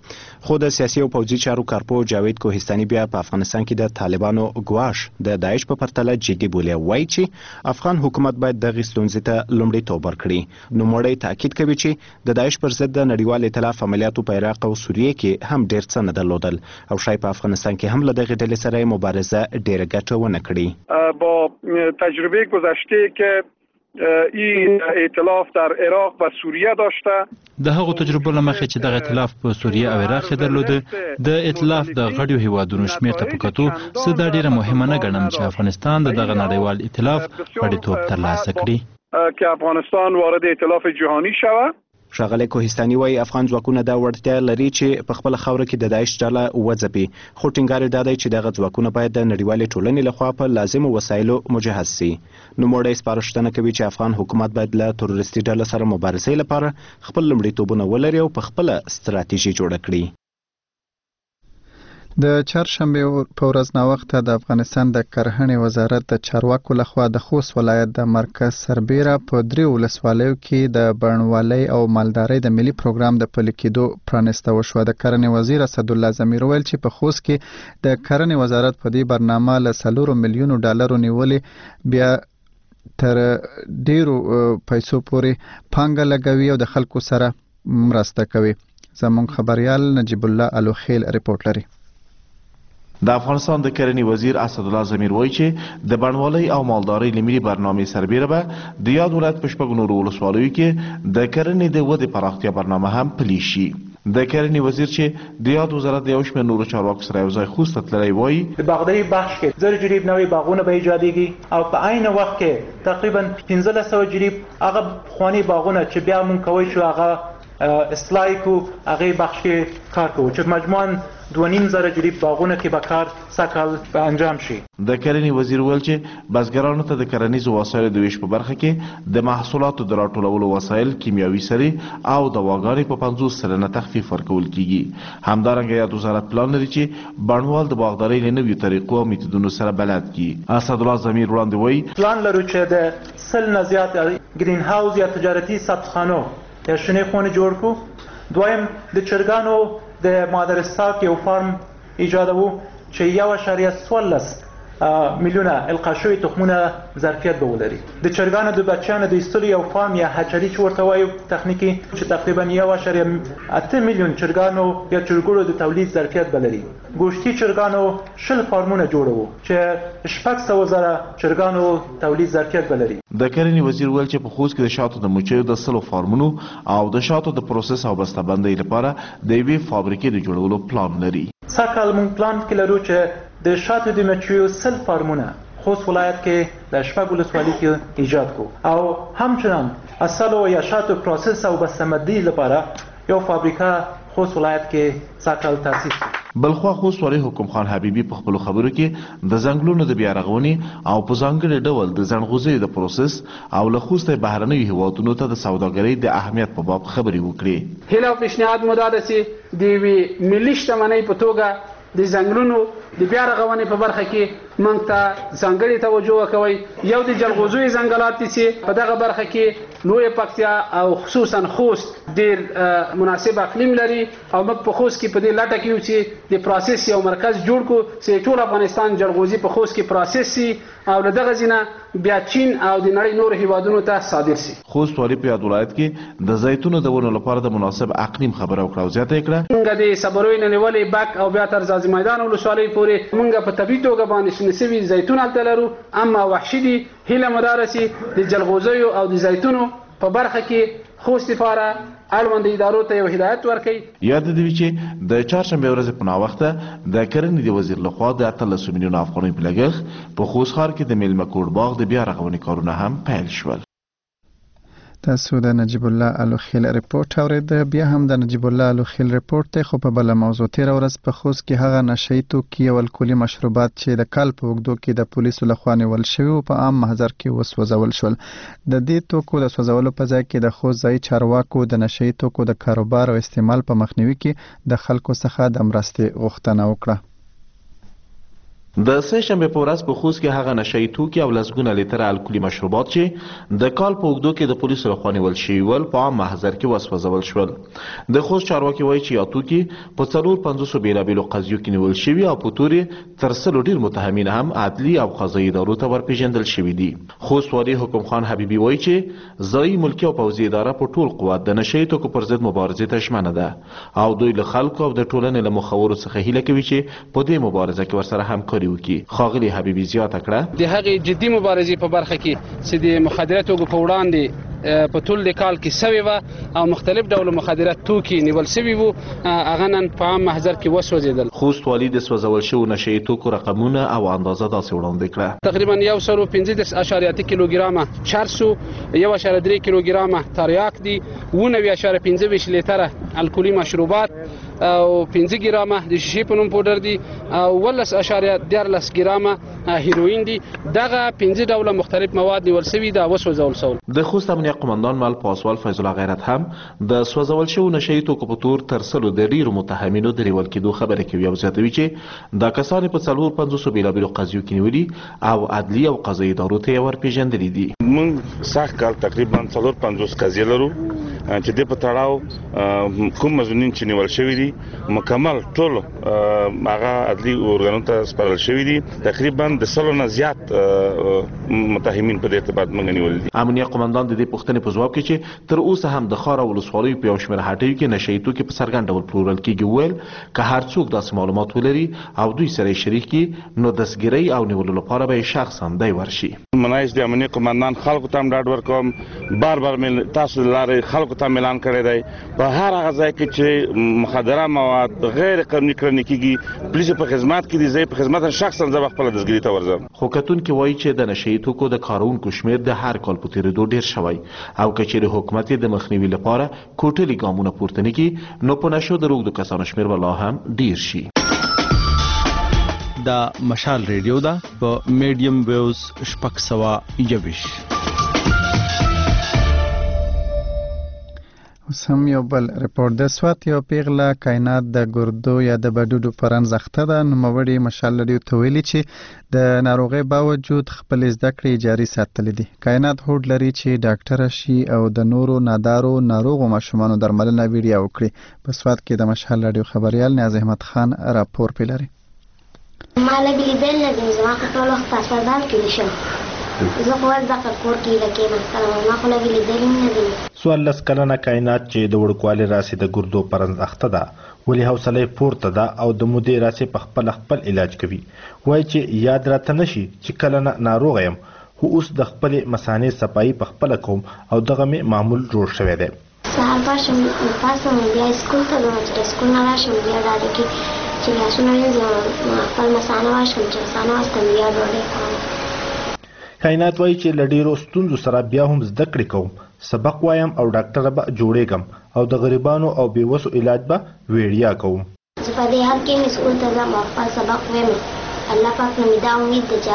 خو د سیاسي او پوځي چارو کارپو جاوید کوهستاني بیا په افغانستان کې د طالبانو ګواښ د داعش په پرتله جدي بولي، وایي چې افغان حکومت باید دغه ستونزې ته لومړیتوب ورکړي. نوموړی تاکید کوي چې د داعش پر ضد د نړیوال ائتلاف عملیاتو په عراق او سوریه کې هم ډېر څه نه درلودل او شاید په افغانستان کې هم له دغه ډلې سره مبارزه ډېره ګټه ونه کړي. با تجربه گذشته که این ائتلاف در عراق و سوریه داشته، د هغو تجربو له مخې چې دغه ائتلاف په سوریه او عراق کې درلوده، د ائتلاف د غړیو هیوادونو شمېر ته په کتو زه دا ډیره مهمه نه ګڼم چې افغانستان د دغه نړیوال ائتلاف غړیتوب ترلاسه کړي که افغانستان وارد ائتلاف جهانی شود. ښاغلی کوهستاني وایي افغان ځواکونه دا وړتیا لري چې په خپله خاوره کې د داعش ډله وځپي، خو ټینګار یې دا دی چې دغه ځواکونه باید د نړیوالې ټولنې لخوا په لازمو وسایلو مجهز سي. نوموړی سپارښتنه کوي چې افغان حکومت باید له تروریستي ډلو سره مبارزې لپاره خپل لومړیتوبونه ولري او په خپله ستراتیژي جوړه کړي. د چهارشنبه په ورځ ناوخته د افغانستان د کرهڼې وزارت د چارواکو لخوا د خوست ولایت د مرکز سربیره په 3 ولسوالیو کې د بڼوالۍ او مالدارۍ د ملي پروګرام د پلي کېدو پرانیسته وشوه. د کرهڼې وزیر اسدالله ضمیر ویل چې په خوست کې د کرهڼې وزارت په دې برنامه له 4 میلیونو ډالرو نیولې بیا تر ډیرو پیسو پورې پانګه لګوي او د خلکو سره مرسته کوي. زموږ خبريال نجیب الله الوخیل ریپورت لري. د افغانستان د کرنې وزیر اسدالله ضمیر وایي چې د بڼوالۍ او مالدارۍ لمري برنامې سربیره به د یاد ولایت په شپږ نورو ولسوالیو کې د کرنې د ودې پراختیا برنامه هم پلي شي. د کرنې وزیر چې د یاد وزارت د یو شمېر نورو چارواکو سره یو ځای خوست ته تللی وایي د باغدارۍ بخش کې 1000 جریب نوې باغونه به ایجادېږي او په عین وخت کې تقریبا 1500 جریب هغه پخواني باغونه چې بیا مونږ کوی شو هغه اصلاح کو هغه بخش کې کار کوو چې مجموعاً 2.5 جریب باغونه کې به کار سکل انجام شي. د کرنې وزیر ویل چې بزګرانو ته د کرنیزو وسایلو د ویش په برخه کې د محصولاتو د راټولولو وسایل، کیمیاوي سرې او دواګانې په 50% تخفیف ورکول کیږي. همدارنګه یاد وزارت پلان لري چې بڼوال د باغدارۍ له نویو طریقو او میتودونو سره بلد کړي. اسدالله ضمیر وړاندې وایي پلان لرو چې د 100 نه زیات گرین هاوس یا تجارتي سبزخانو یا شنې خونې جوړ کړو. دویم د چرګانو د مادرستاک یو فارم ایجادوو چې 1.14 میلیونه القا شوي تخمونه ظرفیت به ولري. د چرګانو د بچیانو د ایستلو یو فارم یا هچري چې ورته وایو تخنیکي چې تقریبا 1.8 میلیون چرګانو یا چرګوړو د تولید ظرفیت به لري. ګوشتي چرګانو 20 فارمونه جوړوو چې 600,000 چرګانو تولید ظرفیت به لري. د کرنې وزیر ویل چې په خوست کې د شاتو د مچیو د 100 فارمونو او د شاتو د پروسس او بسته‌بندۍ لپاره د یوې فابریکې د جوړولو پلان لري. سږ مونږ پلان کې لرو چې د شاتو د مچیو 100 فارمونه خوست ولایت کې د شپږ ولسوالۍ کې ایجاد کو او همچنان اصلو یا شاتو پروسس او بسته‌بندۍ لپاره یو فابریکه خوست ولایت کې ساکل تاسیس شي. بلخوا خوست والي حکم خان حبیبي په خپل خبرو کې د ځنګلونو د بیا رغونې او په ځانګړي ډول د ځنغوزۍ د پروسس او له خوست بهرنیو هیوادونو ته د سوداګرۍ د اهمیت په باب خبرې وکړي. هیله او پیشنهاد مو دا ده چې د یوې ملي شتمنۍ په توګه د ځنګلونو د بیا رغونې په برخه کې موږ ته ځانګړې توجه وکوئ. یو د جلغوزیو ځنګلات دي چې په دغه برخه کې لویه پکتیا او خصوصا خوست ډېر مناسب اقلیم لري او موږ په خوست کې په دې لټه کې یو چې د پروسس یو مرکز جوړ کړو چې ټول افغانستان جلغوزي په خوست کې پروسس شي او له دغه ځینه بیا چین او د نړۍ نور هیوادونو ته صادر شي. خوست والي په یاد ولایت کې د زیتونو د ونو لپاره د مناسب اقلیم خبره وکړه او زیاته کړه موږ د صبروي نه نیولې بک او بیا تر ځاځي میدان ولسوالۍ پورې موږ په طبي توګه باندې شنسوي زیتون هلته لرو، اما وحشي دي. هیله مدارسي د جلغوزیو او د زیتونو په برخه کې خوست لپاره اړوند ادارو ته یو هدایت ورکړي. یاد دې وي چې د چهارشنبه ورځ په ناوخته د کرنې د وزیر لخوا د 13 میلیون افغانۍ په لګښت په خوست ښار کې د میلمه کور باغ د بیا رغونې کارونه هم پیل شول. تاسو د نجیب الله الوخیل ریپورت اورید. بیا هم د نجیب الله الوخیل ریپورت ته خو په بل موضوع تیر ورځ په خوست کې هغه نشئی توکي او الکولي مشروبات چې د کال په وګړو کې د پولیسو لخوا نیول شوی په عام محضر کې وسوځول شول. د دې توکو د سوځولو په ځای کې د خوست ځای چارواکو د نشئی توکو د کاروبار او استعمال په مخنیوي کې د خلکو څخه د مرستې غوښتنه وکړه. د سه شنبه په ورځ په خوست کې هغه نشئی توکي او لسګونه لیتره الکولي مشروبات چې د کال په اوږدو کې د پولیسو لخوا نیول شوي ول په عام محضر کې وسوځول شول. د خوست چارواکي وایي چې یا توکي په 450 بیلابیلو قضیو کې نیول شوي او په تورې تر 100 ډیر متهمین هم عدلي او قضایي ادارو ته ورپېژندل شوي دي. خوست والي حکم خان حبیبي وایي چې ځایي ملکي او پوځي اداره په ټول قوت د نشئی توکو پر ضد مبارزې ته ژمنه ده او دوی له خلکو او د ټولنې له مخورو څخه هیله کوي چې په دې مبارزه کې ورسره همکاري وکړي. خاغلی حبیبی زیاته کړه د هغې جدي مبارزې په برخه کې چې د مخدره توکو په وړاندې په ټول کال کې سوي و او مختلف ډول مخدرات توکي نیول سوي وو هغه نن په عام محضر کې وسوځیدل. خوست والي د سوځول شوو نشئی توکو رقمونه او اندازه داسې وړاندې کړه. تقریبا 115.8 کیلوګرامه چرسو 1.3 کیلوګرامه تریاک دي 19.25 لیتره الکولي مشروبات او 5 ګرامه د شیشې په نوم پودر دي او 18.14 ګرامه هیروین دي. دغه 15 ډوله مختلف مواد نیول سوي دا وسوځول شول. د خوست امنیه قماندان مل پاسوال فیض الله غیرت هم د سوځول شوو نشئی توکو په تور تر 100 د ډیرو متهمینو د نیول کېدو خبره کوي او زیاتوي چې دا کسان په 450 بیلابیلو قضیو کې نیولي او عدلي او قضایي ادارو ته ورپېژندلي دي. موږ سخت کال تقریبا 450 قضیې لرو چې د په تړاو کوم مزنین چې نیول شوي دي مکمل ټول هغه عدلي ارګانونو ته سپارل شوي دي. تقریبا د 100 نه زیات متهمین په دې ارتباط موږ نیولي دي. امنیه قماندان د دې پوښتنې په ځواب کې چې تر اوسه هم د خار ولسوالۍ په یو شمېر هټیو کې نشئی توکي په څرګند ډول پلورل کېږي ویل که هر څوک داسې معلومات ولري او دوی سره شریک کړي نو دستګیرۍ او نیولو لپاره به شخصا دی ورشي. منایز د امنیه قماندان خلکو ته ډاډ ورکوم بار تاسو لارې خلکو ته اعلان کړی دی په هر هغه ځای کې چې مخدره مواد غیر قانوني کړنې کېږي پولیسو په خدمت کې دي زه په خدمت شخصا زه خپل دستګیرۍ ته ورځم. خو کتونکي وایي چې د نشئی توکو د کارونکو شمېر د هر کال په تېرېدو ډیر شوی او که چیرې حکومت د مخنیوي لپاره کوټلي ګامونه پورته نه کړي نو په نشو د روږدو کسانو شمېر به لا هم ډیر شي. دا مشال ریډیو ده په میډیم ویوز 621. اوس هم یو بل رپورټ د سوات یو پیغله کائنات د ګردو یا د بډوډو پرنځ اخته ده. نوموړي مشال ریډیو ته ویلي چې د ناروغۍ باوجود خپل زده کړې جاري ساتلې دي. کائنات هوډ لري چې ډاکټره شي او د نورو نادارو ناروغو ماشومانو درملنه ویډیو وکړي. په سوات کې د مشال ریډیو خبريال نیاز احمد خان راپور پیلري. مال بلیدل لازم زما په ټول وخت هسپتال کې نشم زه خو ځکه کور کې لکه مثلا ما خو لګې لیدل نه دي. 14 کلنه کائنات چې د وړوکوالي راسي د ګردو پرنځ اخته ده ولې حوصله پورته ده او د مودې راسي په خپل علاج کوي. وایي چې یاد راته نشي چې کله ناروغ یم خو اوس د خپل مثانې صفایي په خپل کوم او دغه مې معمول جوړ شوی دی. سهار پاسم بیا سکول ته ځم چې سکول نه راشم بیا دا دی چې لاسونه وینځم خپل مثانه واشم چې مثانه واستم بیا ډوډۍ خورم. کائنات وایي چې له ډېرو ستونزو سره بیا هم زده کړې کوم سبق وایم او ډاکټره به جوړېږم او د غریبانو او بېوسو علاج به ویړیا کوم. زه په دې حال کې سکول ته ځم او خپل سبق وایم الله پاک نو مې دا امید ده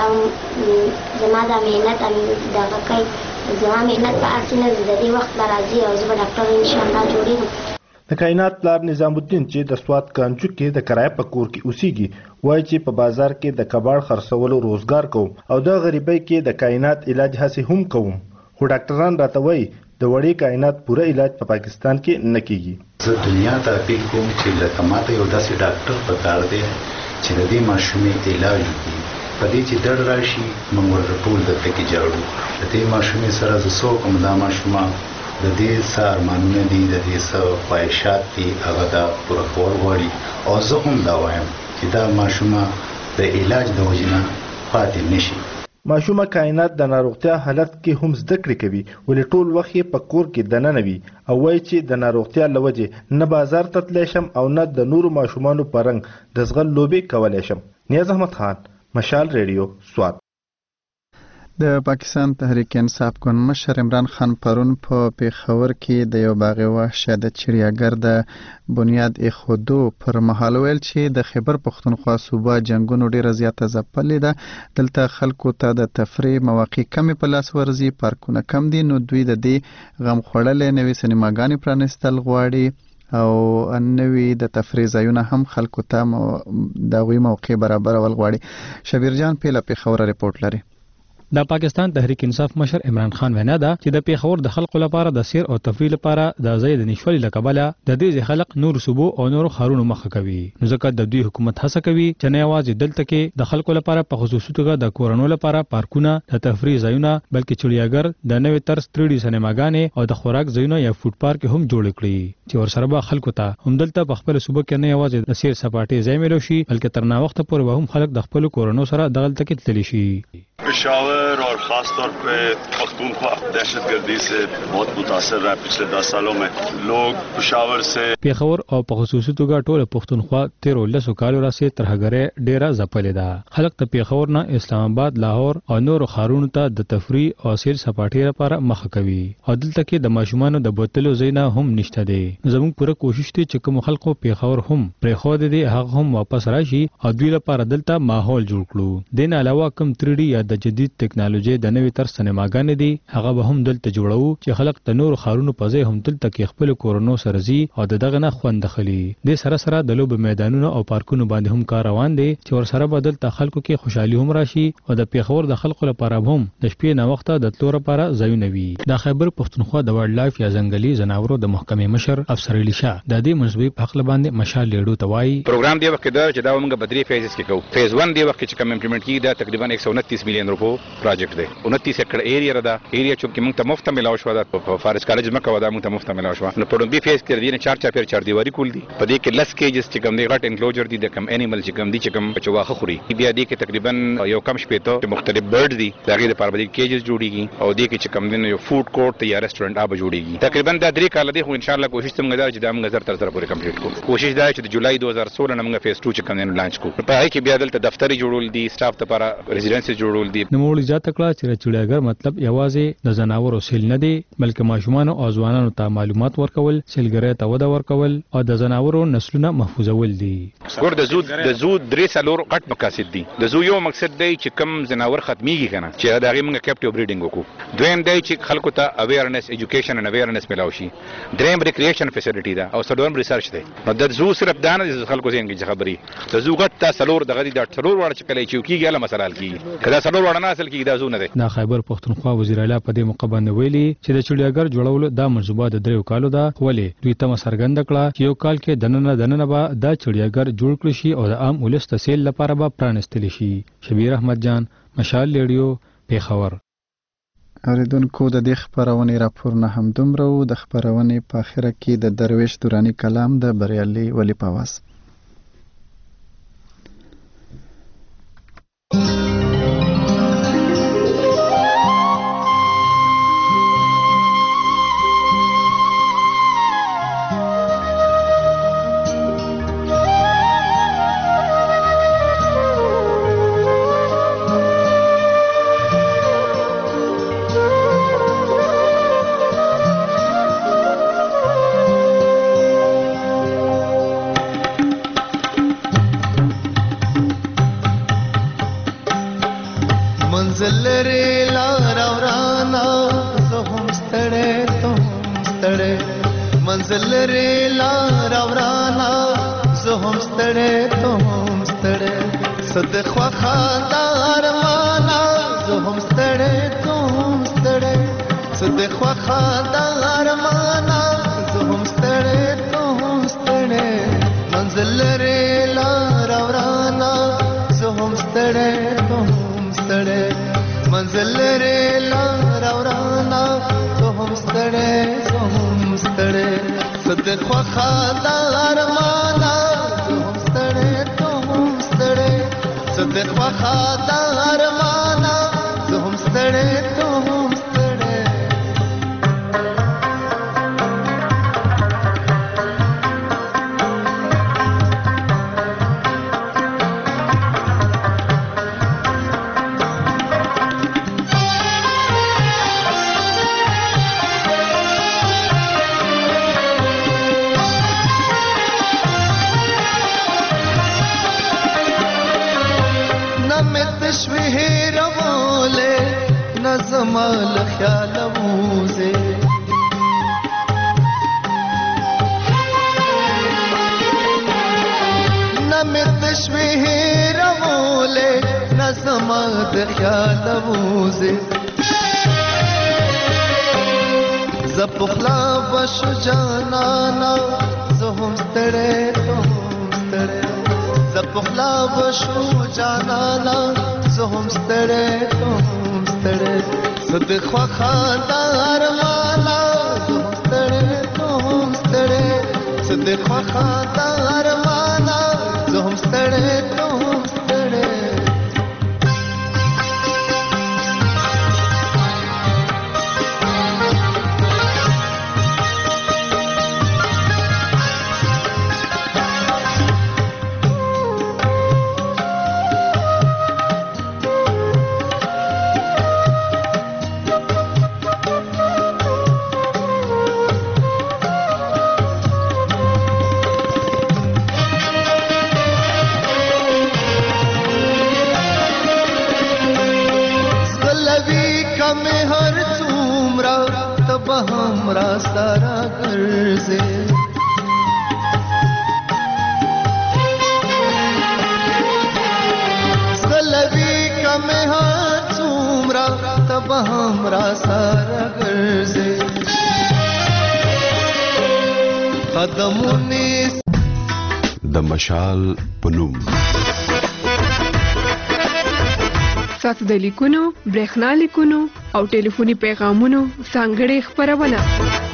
چې زما دا محنت دغه کوي زما محنت په هر څه نه د دې وخت به راځي او زه به ډاکټر انشاءالله جوړېږم. د کائنات پلار نظام الدین چې د سوات کانچو کې د کرایه په کور کې اوسېږي وایي چې په بازار کې د کباړ خرڅولو روزګار کوم او د غریبۍ کې د کائنات علاج هسې هم کوم خو ډاکټران راته وایي د وړې کائنات پوره علاج په پاکستان کې نه کېږي. زه دنیا ته اپیل کوم چې لکه ماته یو داسې ډاکټر پکار دی چې د دې ماشومې علاج وکړي په دې چې ډډ راشي موږ ورته ټول دلته کې جاړو د دې ماشومې سره زه څه کوم دا ماشومان د دې څه ارمانونه دي د دې څه خواهشات دي هغه دا پوره کول غواړي او زه هم دا وایم چې دا ماشومه د علاج د وجې نه پاتې نشي. ماشومه کائنات د ناروغتیا حالت کې هم زده کړې کوي ولې ټول وخت یې په کور کې دننه وي او وایي چې د ناروغتیا له وجې نه بازار ته تللی شم او نه د نورو ماشومانو په رنګ د زغل لوبې کولی شم. نیاز احمد خان مشال ریډیو سوات. د پاکستان تحریک انصاف ګوند مشر عمران خان پرون په پیښور کې د یو باغ وحشه د چړیاګر د بنیاد ایښودو پر مهال ویل چې د خیبر پښتونخوا صوبه جنګونو ډیره زیاته ځپلې ده دلته خلکو ته د تفریح مواقع کمې په لاس ورځي پارکونه کم دي نو دوی د دې غم خوړلې نوې سینماګانې پرانیستل غواړي او نوې د تفریح ځایونه هم خلکو ته د غوي موقع برابر ول غواړي. شبیر جان پیله پیښور ریپورت لري. د پاکستان تحریک انصاف مشر عمران خان وینا ده چې د پیښور د خلکو لپاره د سیر او تفریح لپاره د ځای د نشولي لکبله د دې خلک نور صوبو او نور خارونو مخه کوي. نو ځکه د دوی حکومت هڅه کوي چې نه یوازې دلته کې د خلکو لپاره په خصوصي توګه د کورونو لپاره پارکونه، د تفریح ځایونه، بلکې چړیاګر، د نوې طرز 3D سینماګانې او د خوراک ځایونه یا فوډ پارک هم جوړ کړي چې ورسره به خلکو ته هم دلته په خپل صوبه کې نه یوازې د سیر سپاټي ځای ملو شي، بلکې تر نا وخت پورې هم خلک د خپل کورونو سره دغلته کې تللی شي. पेशावर और खास तौर पे पख्तूनख्वा दहशतगर्दी से बहुत मुतासर रहा है पिछले 10 सालों में. लोग पेशावर से پیښور او په خصوصي توګه ټول پښتونخوا 13 کالو راځي ترهګره ډیره ځپلې ده. خلک ته پیښور نه اسلام آباد، لاهور او نور خارونو ته د تفریح او سیر سپاټي لپاره مخه کوي او دلته کې د ماشومانو د بوتلو زینا هم نشته دي. زموږ پوره کوشش دی چې کوم خلکو پیښور هم پرې خو دي هغه هم واپس راشي او دوی لپاره دلته ماحول جوړ کړو. دین علاوه کوم 3D یا د جدید ټکنالوژي د نوې طرز سینماګانې دي هغه به هم دلته جوړو چې خلک د نور خارونو په ځای هم دلته کې خپل کورونو سره زی او دغه نه خوند خلی. د سره سره د لوب میدانونو او پارکونو باندې هم کار روان دي چې ور سره بدل ته خلکو کې خوشحالي هم راشي او د پیښور د خلکو لپاره هم د شپې نه وخت د تلور لپاره ځایونه وي. د خیبر پښتونخوا د وایلډ لایف یا ځنګلي ځناورو د محکمې مشر افسر علی شاه د دې منځوي په حق باندې مشال لیډو توای پروګرام دی وخت دا چې دا موږ بدري فیزز کې کوو. فیز 1 دی وخت چې کوم امپلیمنٹ کی دا تقریبا 129 مليون روپو پروجیکټ دی. 29 ایکڑ ایریا دا ایریا چې موږ ته مفت ملاو شو دا په فارس کالج مکه ودا موږ ته مفت ملاو شو. نو په دې فیز کې دی نه 4 4 دیواری کول دي. په دې کې لس کېجز چې کوم دی غټ انکلوجر دي د کوم انیمل چې کوم دي چې کوم چواخه خوري. بیا دې کې تقریبا یو کم شپې ته مختلف برډ دي دا غیر لپاره به کېجز جوړیږي او دې کې چې کوم دی یو فود کورټ یا ریسټورانټ آب جوړیږي. تقریبا دا 3 کال دی خو ان شاء الله کوشش څنګه دا چې دا موږ زر تر سره پورې کمپلیټ کوو. کوشش دا چې د جولای 2016 نه موږ فیز 2 چې کوم دی لانچ کوو. په هغه کې بیا دلته دفتري جوړول دي، سټاف لپاره ریزیډنسي جوړول دي. نو موږ اجازه کړه چې چړیاګر مطلب یوازې د زناورو سیل نه دی بلکې ماشومان او ځوانانو ته معلومات ورکول، سیلګری ته وده ورکول او د زناورو نسلونه محفوظول دي. ګور د زو 3 سالور غټ مقاصد دي. د زو یو مقصد دی چې کم زناور ختميږي کنه چې دا غي موږ کیپټیو بریډینګ وکړو. دویم دی چې خلکو ته اویرنس ایجوکیشن ان اویرنس ملاوي شي. دریم ریکرییشن فیسیلیټی دا او څلورم ریسرچ دی. نو د زو صرف دانه د خلکو زین کې خبري د زو غټ تا سلور دغه د څلور وړ چې کله چې کیږي له مسله حل کیږي. کله سلور وړ نه اصل کیږي دا زو نه دی. دا خیبر پښتونخوا وزیر اعلی په دې موقع باندې ویلي چې د چړیاګر جوړولو دا منصوبه د 3 کالو ده ولې دوی ته سرګند کړه چې یو کال کې دننه به دا چړیاګر جوړ کړی شي او د عام ولس تسهیل لپاره به پرانستل شي. شبیر احمد جان، مشال لیډیو، پیښور. اوریدونکو د دې خبرونه راپور نه هم دومره د خبرونه په اخره کې د درویش دورانی کلام د بریالي ولی پاواز. مې تشویه رمولې نظم د خیال ووزې زه پخلا بشو جانانا زه هم ستړی ته هم ستړی زه پخلا بشو جانانا زه هم ستړی ته هم ستړی زه د خوښه د ارمانا زه هم ستړی ته هم ستړی زه د خوښه د ارمانا زه هم ستړی ته هم ستړی हमरा सारा गर्जे सलवी का में हाथ चूमरा तब हमरा सारा गर्जे कदमुनी د مشال پنوم ساتو د لیکونو برېښنا لیکونو او ټلیفوني پیغامونو ځانګړې خبرونه